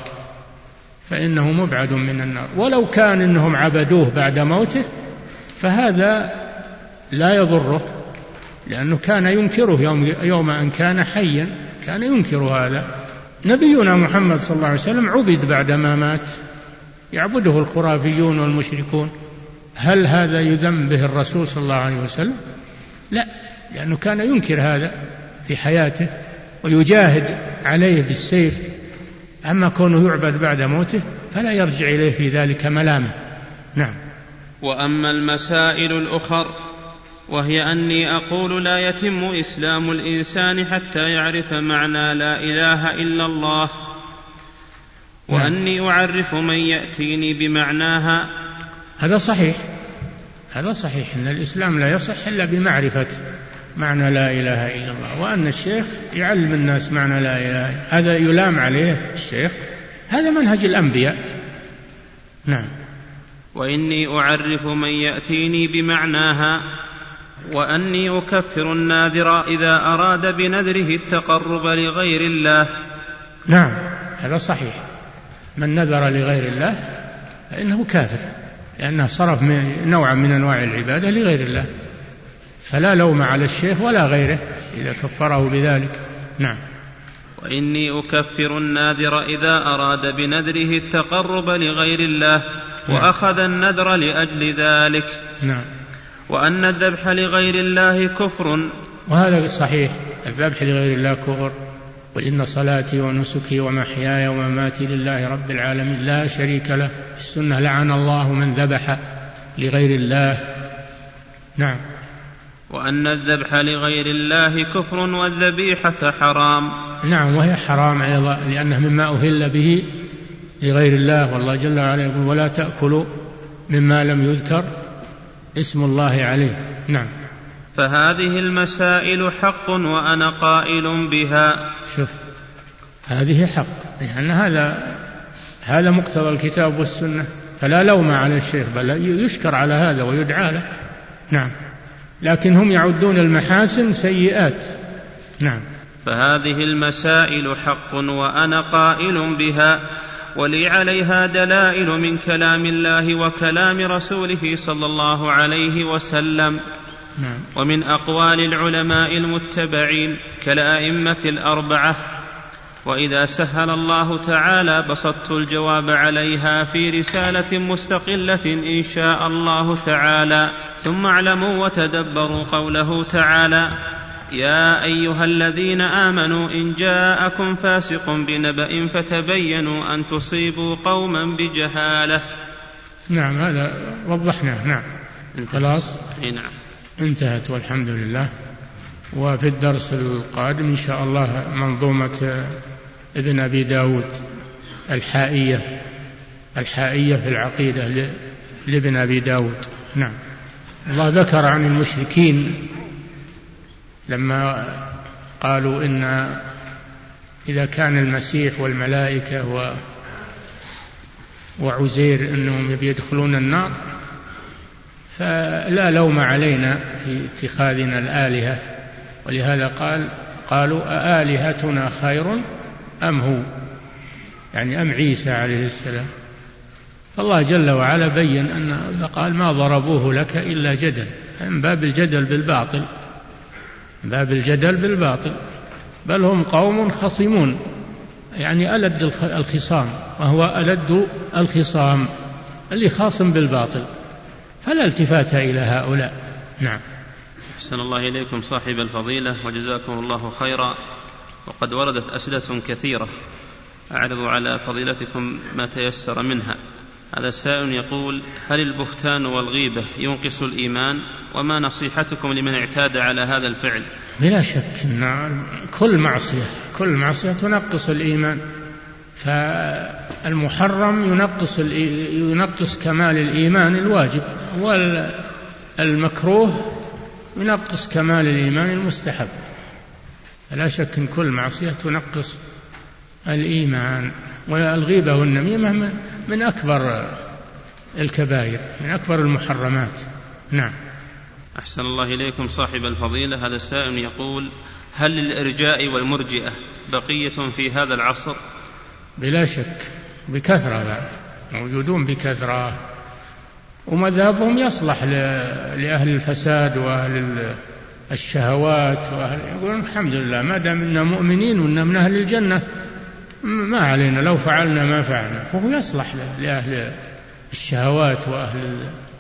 فإنه مبعد من النار. ولو كان إنهم عبدوه بعد موته فهذا لا يضره، لأنه كان ينكره يوم, يوم أن كان حيا، كان ينكر هذا. نبينا محمد صلى الله عليه وسلم عبد بعدما مات، يعبده الخرافيون والمشركون. هل هذا يذم به الرسول صلى الله عليه وسلم؟ لا، لأنه كان ينكر هذا في حياته ويجاهد عليه بالسيف. أما كونه يعبد بعد موته فلا يرجع إليه في ذلك ملامة. نعم. وأما المسائل الأخر وهي أني أقول لا يتم إسلام الإنسان حتى يعرف معنى لا إله إلا الله، وأني أعرف من يأتيني بمعناها. هذا صحيح، هذا صحيح أن الإسلام لا يصح إلا بمعرفة معنى لا إله إلا الله، وأن الشيخ يعلم الناس معنى لا إله إلا الله، هذا يلام عليه الشيخ، هذا منهج الأنبياء. نعم. وإني أعرف من يأتيني بمعناها، وأني أكفر الناذر إذا أراد بنذره التقرب لغير الله. نعم، هذا صحيح، من نذر لغير الله فإنه كافر، لأنه صرف نوعا من أنواع العبادة لغير الله، فلا لوم على الشيخ ولا غيره إذا كفره بذلك. نعم. وإني أكفر الناذر إذا أراد بنذره التقرب لغير الله وأخذ النذر لأجل ذلك. نعم. وأن الذبح لغير الله كفر. وهذا صحيح، الذبح لغير الله كفر. قل إن صلاتي ونسكي ومحياي ومماتي لله رب العالمين لا شريك له. في السنة لعن الله من ذبح لغير الله. نعم. وأن الذبح لغير الله كفر والذبيحة حرام. نعم، وهي حرام أيضا لأنه مما أهل به لغير الله، والله جل وعلا يقول ولا تأكلوا مما لم يذكر اسم الله عليه. نعم. فهذه المسائل حق وأنا قائل بها. شوف، هذه حق، لأن هذا هذا مقتضى الكتاب والسنة، فلا لوم على الشيخ بل يشكر على هذا ويدعى له. نعم. لكن هم يعدون المحاسن سيئات. نعم. فهذه المسائل حق وأنا قائل بها، ولي عليها دلائل من كلام الله وكلام رسوله صلى الله عليه وسلم. نعم. ومن أقوال العلماء المتبعين كالأئمة الأربعة، وإذا سهل الله تعالى بسطت الجواب عليها في رسالة مستقلة إن شاء الله تعالى. ثم اعلموا وتدبروا قوله تعالى يا أيها الذين آمنوا إن جاءكم فاسق بنبأ فتبينوا أن تصيبوا قوما بجهالة. نعم، هذا وضحناه. نعم. خلاص. نعم. انتهت والحمد لله. وفي الدرس القادم إن شاء الله منظومة ابن أبي داود الحائية الحائية في العقيدة لابن أبي داود. نعم. الله ذكر عن المشركين لما قالوا إن إذا كان المسيح والملائكة و وعزير أنهم يدخلون النار فلا لوم علينا في اتخاذنا الآلهة، ولهذا قال قالوا أآلهتنا خير أم هو، يعني أم عيسى عليه السلام. فالله جل وعلا بين أن قال ما ضربوه لك إلا جدل، من باب الجدل بالباطل، باب الجدل بالباطل، بل هم قوم خصمون، يعني ألد الخصام، وهو ألد الخصام اللي خاصم بالباطل، فلا التفات إلى هؤلاء. نعم. أحسن الله إليكم صاحب الفضيلة وجزاكم الله خيرا. وقد وردت أسئلة كثيرة أعرض على فضيلتكم ما تيسر منها. هذا السائل يقول هل البهتان والغيبة ينقص الإيمان؟ وما نصيحتكم لمن اعتاد على هذا الفعل؟ بلا شك أن كل معصية كل معصية تنقص الإيمان، فالمحرم ينقص ينقص كمال الإيمان الواجب، والمكروه ينقص كمال الإيمان المستحب. لا شك أن كل معصية تنقص الإيمان. والغيبة والنميمة من أكبر الكبائر، من أكبر المحرمات. نعم. أحسن الله إليكم صاحب الفضيلة. هذا السائل يقول هل للإرجاء والمرجئة بقية في هذا العصر؟ بلا شك، بكثرة بعد، موجودون بكثرة، ومذهبهم يصلح لأهل الفساد وأهل الشهوات، وأهل يقولون الحمد لله ما دام إننا مؤمنين وإننا من أهل الجنة ما علينا لو فعلنا ما فعلنا، فهو يصلح لأهل الشهوات وأهل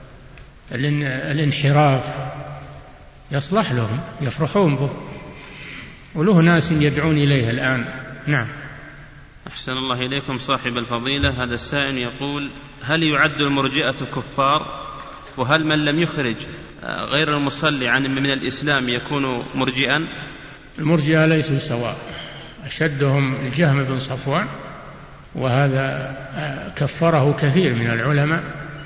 الانحراف، يصلح لهم، يفرحون به، وله ناس يدعون إليه الآن. نعم. أحسن الله إليكم صاحب الفضيلة. هذا السائل يقول هل يعد المرجئة كفار؟ وهل من لم يخرج غير المصلي عن من الإسلام يكون مرجئا؟ المرجئة ليسوا سواء، أشدهم الجهم بن صفوان، وهذا كفره كثير من العلماء،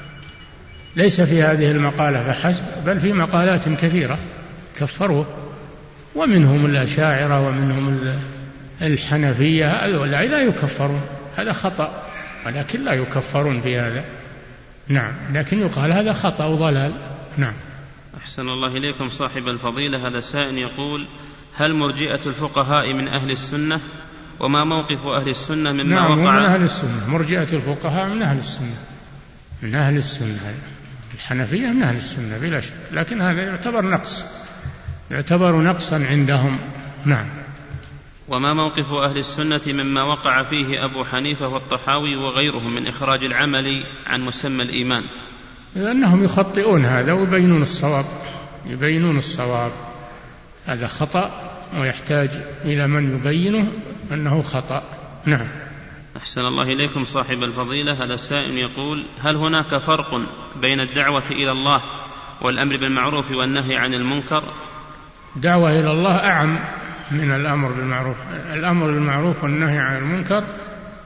ليس في هذه المقالة فحسب بل في مقالات كثيرة كفروه، ومنهم الأشاعرة ومنهم الحنفية، هؤلاء لا يكفرون، هذا خطأ، ولكن لا يكفرون في هذا. نعم، لكن يقال هذا خطأ وضلال. نعم. أحسن الله إليكم صاحب الفضيلة. هذا السائل يقول هل مرجئة الفقهاء من أهل السنة؟ وما موقف أهل السنة مما نعم وقع؟ من أهل السنة، مرجئة الفقهاء من أهل السنة، من أهل السنة، الحنفية من أهل السنة بلا شك، لكن هذا يعتبر نقص، يعتبر نقصا عندهم. نعم. وما موقف أهل السنة مما وقع فيه أبو حنيفة والطحاوي وغيرهم من إخراج العمل عن مسمى الإيمان؟ لأنهم يخطئون هذا ويبينون الصواب، يبينون الصواب، هذا خطأ ويحتاج إلى من يبينه أنه خطأ. نعم. أحسن الله إليكم صاحب الفضيلة. هذا السائل يقول هل هناك فرق بين الدعوة إلى الله والأمر بالمعروف والنهي عن المنكر؟ دعوة إلى الله أعم من الأمر بالمعروف، الأمر بالمعروف والنهي عن المنكر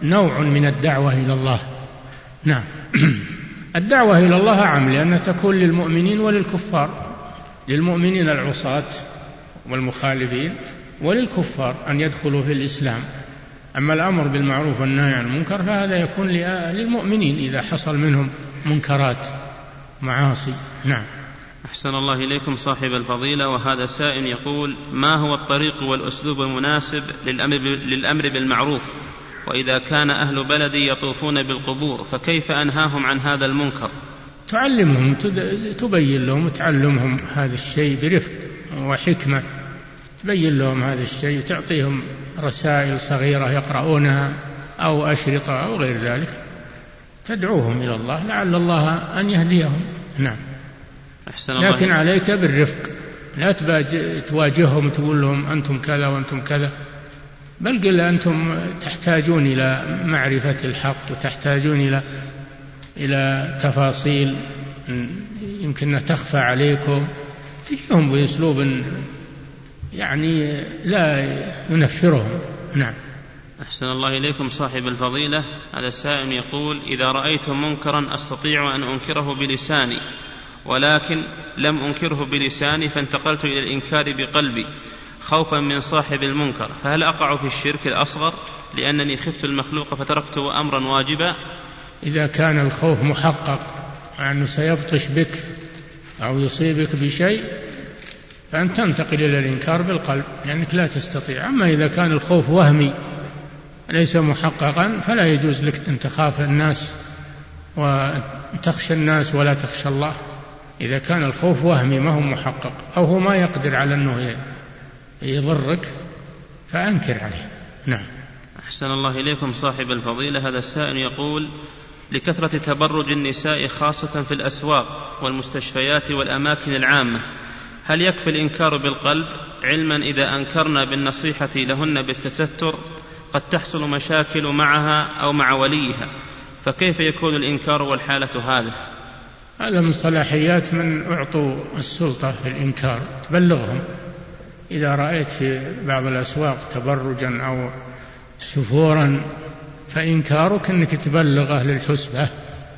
نوع من الدعوة إلى الله. نعم. الدعوة إلى الله عام، لأنها تكون للمؤمنين وللكفار، للمؤمنين العصاة والمخالفين، وللكفار أن يدخلوا في الإسلام. أما الأمر بالمعروف والنهي عن المنكر فهذا يكون للمؤمنين إذا حصل منهم منكرات معاصي. نعم. أحسن الله إليكم صاحب الفضيلة، وهذا سائل يقول: ما هو الطريق والأسلوب المناسب للأمر, للأمر بالمعروف، وإذا كان أهل بلدي يطوفون بالقبور فكيف أنهاهم عن هذا المنكر؟ تعلمهم، تبين لهم وتعلمهم هذا الشيء برفق وحكمة، تبين لهم هذا الشيء وتعطيهم رسائل صغيرة يقرؤونها أو أشرطة أو غير ذلك، تدعوهم إلى الله لعل الله أن يهديهم. نعم. لكن عليك بالرفق، لا تواجههم وتقول لهم أنتم كذا وأنتم كذا، بل قل أنتم تحتاجون إلى معرفة الحق وتحتاجون إلى إلى تفاصيل يمكن تخفى عليكم، تجيهم بأسلوب يعني لا ينفرهم. نعم. أحسن الله إليكم صاحب الفضيلة، هذا السائل يقول: إذا رأيت منكرا أستطيع أن أنكره بلساني، ولكن لم أنكره بلساني فانتقلت إلى الإنكار بقلبي خوفا من صاحب المنكر، فهل أقع في الشرك الأصغر لأنني خفت المخلوق فتركته أمرا واجبا؟ إذا كان الخوف محقق أنه سيبطش بك أو يصيبك بشيء فأن تنتقل إلى الإنكار بالقلب لأنك لا تستطيع. أما إذا كان الخوف وهمي ليس محققا فلا يجوز لك أن تخاف الناس وتخشى الناس ولا تخشى الله. إذا كان الخوف وهمي ما هو محقق أو هو ما يقدر على أنه يضرك فأنكر عليه. نعم. أحسن الله إليكم صاحب الفضيلة، هذا السائل يقول: لكثرة تبرج النساء خاصة في الأسواق والمستشفيات والأماكن العامة، هل يكفي الإنكار بالقلب، علما إذا أنكرنا بالنصيحة لهن بالتستر قد تحصل مشاكل معها أو مع وليها، فكيف يكون الإنكار والحالة هذه؟ هذا من صلاحيات من أعطوا السلطة في الإنكار، تبلغهم. إذا رأيت في بعض الأسواق تبرجا أو سفورا فإنكارك أنك تبلغ أهل الحسبة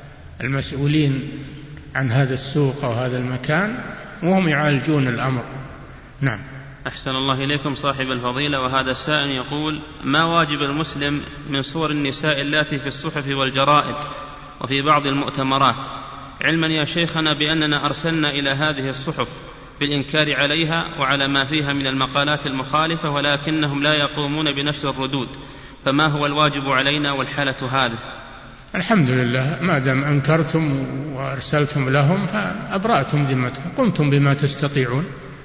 المسؤولين عن هذا السوق أو هذا المكان وهم يعالجون الأمر. نعم. أحسن الله إليكم صاحب الفضيلة، وهذا السائل يقول: ما واجب المسلم من صور النساء اللاتي في الصحف والجرائد وفي بعض المؤتمرات، علما يا شيخنا بأننا أرسلنا إلى هذه الصحف بالإنكار عليها وعلى ما فيها من المقالات المخالفة ولكنهم لا يقومون بنشر الردود، فما هو الواجب علينا والحالة هذه؟ الحمد لله، ما دام أنكرتم وأرسلتم لهم فأبرأتم ذمتكم، قمتم بما تستطيعون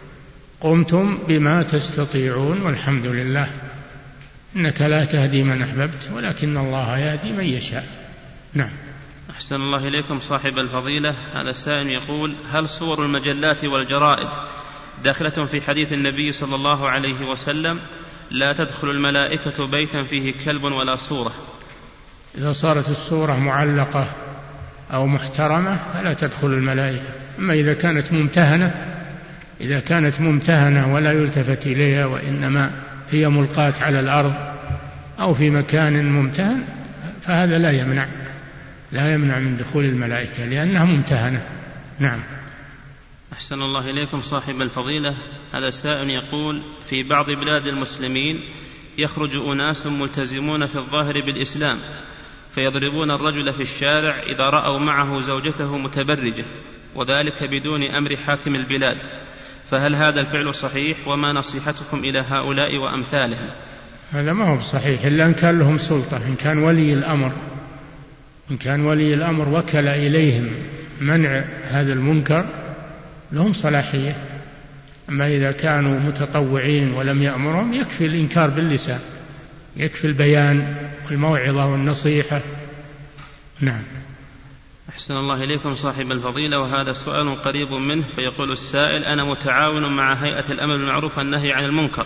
قمتم بما تستطيعون والحمد لله. إنك لا تهدي من أحببت ولكن الله يهدي من يشاء. نعم. أحسن الله إليكم صاحب الفضيلة، هذا السائل يقول: هل صور المجلات والجرائد داخلة في حديث النبي صلى الله عليه وسلم لا تدخل الملائكة بيتا فيه كلب ولا صورة؟ إذا صارت الصورة معلقة أو محترمة فلا تدخل الملائكة. أما إذا كانت ممتهنة إذا كانت ممتهنة ولا يلتفت إليها وإنما هي ملقاة على الأرض أو في مكان ممتهن فهذا لا يمنع لا يمنع من دخول الملائكة لأنها ممتهنة. نعم. أحسن الله إليكم صاحب الفضيلة، هذا السائل يقول: في بعض بلاد المسلمين يخرج أناس ملتزمون في الظاهر بالإسلام فيضربون الرجل في الشارع إذا رأوا معه زوجته متبرجة، وذلك بدون أمر حاكم البلاد، فهل هذا الفعل صحيح؟ وما نصيحتكم إلى هؤلاء وأمثالهم؟ هذا ما هو صحيح إلا أن كان لهم سلطة، إن كان ولي الأمر إن كان ولي الأمر وكل إليهم منع هذا المنكر لهم صلاحية. أما إذا كانوا متطوعين ولم يأمرهم يكفي الإنكار باللسان، يكفي البيان والموعظة والنصيحة. نعم. أحسن الله إليكم صاحب الفضيلة، وهذا سؤال قريب منه، فيقول السائل: أنا متعاون مع هيئة الأمر بالمعروف والنهي عن المنكر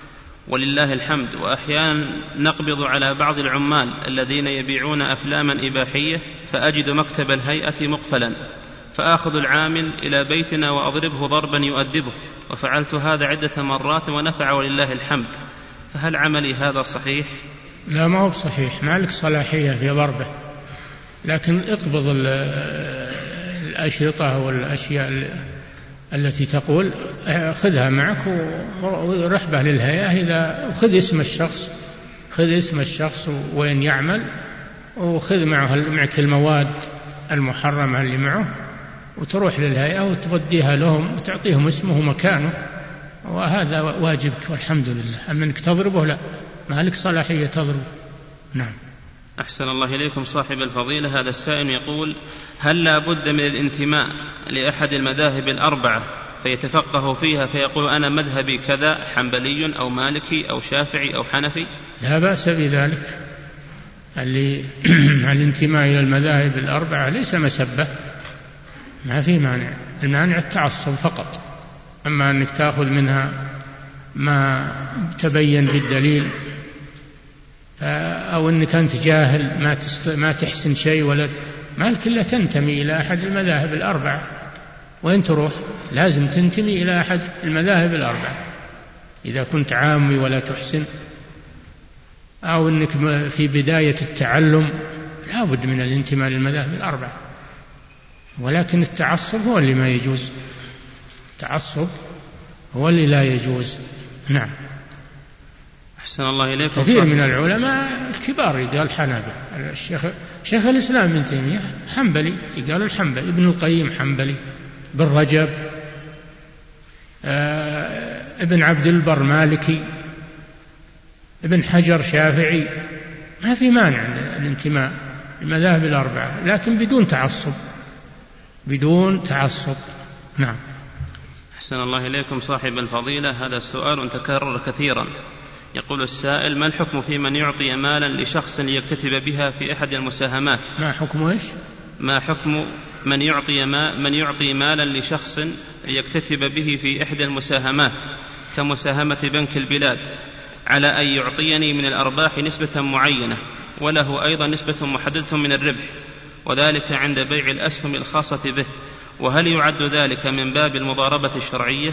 ولله الحمد، وأحيانا نقبض على بعض العمال الذين يبيعون أفلاما إباحية، فأجد مكتب الهيئة مقفلا، فآخذ العامل إلى بيتنا وأضربه ضربا يؤدبه، وفعلت هذا عدة مرات ونفع ولله الحمد، فهل عملي هذا صحيح؟ لا ما هو بصحيح، ما لك صلاحية في ضربه، لكن اقبض الأشرطة والأشياء التي تقول خذها معك ورحبه للهيئة، إذا خذ اسم الشخص خذ اسم الشخص وين يعمل، وخذ معه معك المواد المحرمة اللي معه، وتروح للهيئة وتوديها لهم وتعطيهم اسمه ومكانه، وهذا واجبك والحمد لله. أما أنك تضربه لا، ما لك صلاحية تضربه. نعم. أحسن الله إليكم صاحب الفضيلة. هذا السائل يقول: هل لا بد من الانتماء لأحد المذاهب الأربعة فيتفقه فيها فيقول أنا مذهبي كذا، حنبلي أو مالكي أو شافعي أو حنفي؟ لا بأس بذلك. اللي الانتماء إلى المذاهب الأربعة ليس مسبة، ما في مانع، المانع التعصب فقط. أما أنك تأخذ منها ما تبين بالدليل، أو أنك أنت جاهل ما, تست... ما تحسن شيء ولا مالك إلا تنتمي إلى أحد المذاهب الأربعة. وين تروح؟ لازم تنتمي إلى أحد المذاهب الأربعة إذا كنت عامي ولا تحسن، أو أنك في بداية التعلم لا بد من الانتماء للمذاهب الأربعة. ولكن التعصب هو اللي ما يجوز، التعصب هو اللي لا يجوز. نعم. أحسن الله إليكم. كثير من العلماء الكبار يقال حنابلة، الشيخ شيخ الإسلام ابن تيمية حنبلي يقال الحنبلي، ابن القيم حنبلي، بن رجب آه، ابن عبد البر مالكي، ابن حجر شافعي. ما في مانع الانتماء للمذاهب الأربعة، لكن بدون تعصب، بدون تعصب. نعم. أحسن الله إليكم صاحب الفضيلة. هذا السؤال تكرر كثيرا. يقول السائل: ما الحكم في من يعطي مالا لشخص ليكتتب بها في أحد المساهمات؟ ما حكم إيش؟ ما حكم من يعطي ما من يعطي مالا لشخص ليكتتب به في إحدى المساهمات كمساهمة بنك البلاد، على أن يعطيني من الأرباح نسبة معينة وله أيضا نسبة محددة من الربح، وذلك عند بيع الأسهم الخاصة به، وهل يعد ذلك من باب المضاربة الشرعية؟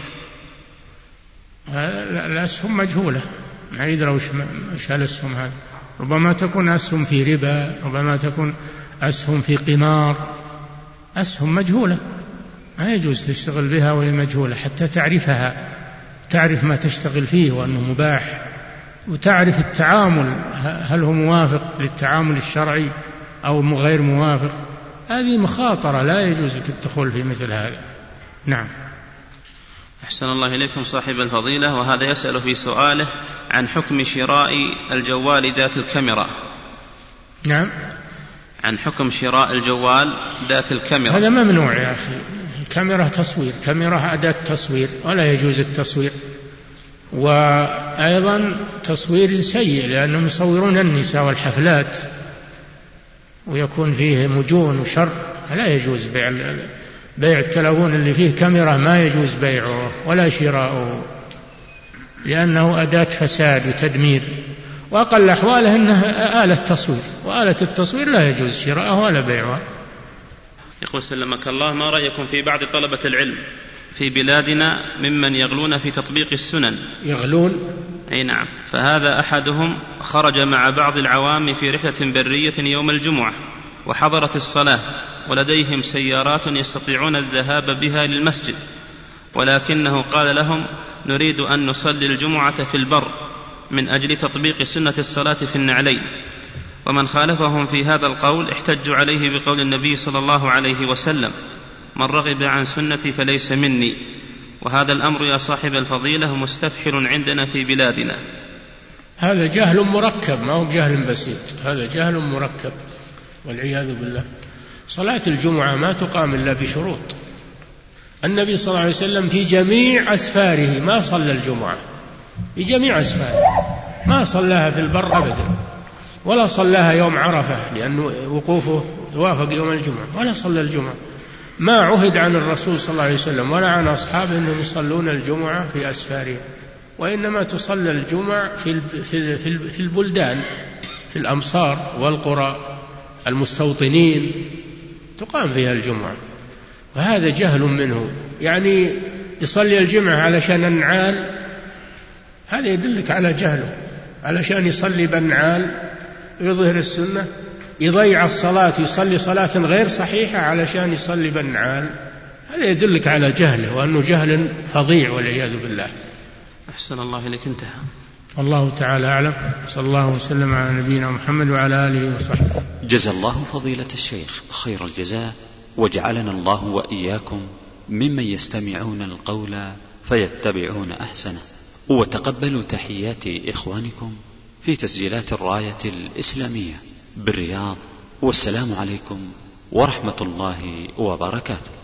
الأسهم مجهولة، ما يدرى وش الأسهم هذه. ربما تكون أسهم في ربا، ربما تكون أسهم في قمار، أسهم مجهولة ما يجوز تشتغل بها وهي مجهولة، حتى تعرفها، تعرف ما تشتغل فيه وأنه مباح، وتعرف التعامل هل هو موافق للتعامل الشرعي أو غير موافق. هذه مخاطرة لا يجوز لك الدخول في مثل هذا. نعم. أحسن الله إليكم صاحب الفضيلة. وهذا يسأل في سؤاله عن حكم شراء الجوال ذات الكاميرا. نعم. عن حكم شراء الجوال ذات الكاميرا. هذا ممنوع يا أخي، الكاميرا تصوير، كاميرا أداة تصوير ولا يجوز التصوير، وأيضا تصوير سيء لأنهم يصورون النساء والحفلات ويكون فيه مجون وشر، لا يجوز بيع بيع التلفون اللي فيه كاميرا، ما يجوز بيعه ولا شراؤه لأنه أداة فساد وتدمير، وأقل أحواله أنه آلة تصوير، وآلة التصوير لا يجوز شراءها ولا بيعها. يقول سلمك الله: ما رأيكم في بعض طلبة العلم في بلادنا ممن يغلون في تطبيق السنن؟ يغلون؟ أي نعم. فهذا أحدهم خرج مع بعض العوام في رحلة برية يوم الجمعة وحضرت الصلاة، ولديهم سيارات يستطيعون الذهاب بها للمسجد، ولكنه قال لهم: نريد أن نصلي الجمعة في البر من أجل تطبيق سنة الصلاة في النعلين. ومن خالفهم في هذا القول احتجوا عليه بقول النبي صلى الله عليه وسلم: من رغب عن سنتي فليس مني. وهذا الأمر يا صاحب الفضيلة مستفحل عندنا في بلادنا. هذا جهل مركب، ما هو جهل بسيط، هذا جهل مركب والعياذ بالله. صلاة الجمعة ما تقام إلا بشروط. النبي صلى الله عليه وسلم في جميع أسفاره ما صلى الجمعة، في جميع أسفاره ما صلاها في البر أبدا، ولا صلاها يوم عرفة لأنه وقوفه يوافق يوم الجمعة، ولا صلى الجمعة. ما عهد عن الرسول صلى الله عليه وسلم ولا عن أصحابه أنهم يصلون الجمعة في أسفارهم، وإنما تصلى الجمعة في في البلدان، في الأمصار والقرى المستوطنين تقام فيها الجمعة. وهذا جهل منه، يعني يصلي الجمعة علشان النعال، هذا يدلك على جهله. علشان يصلي بالنعال ويظهر السنة، يضيع الصلاة يصلي صلاة غير صحيحة علشان يصلي بالنعال. هذا يدلك على جهله، وأنه جهل فظيع والعياذ بالله. أحسن الله إليك. انتهى. الله تعالى أعلم. صلى الله وسلم على نبينا محمد وعلى آله وصحبه. جزا الله فضيلة الشيخ خير الجزاء، وجعلنا الله وإياكم ممن يستمعون القول فيتبعون أحسنه. وتقبلوا تحيات إخوانكم في تسجيلات الراية الإسلامية بالرياض، والسلام عليكم ورحمة الله وبركاته.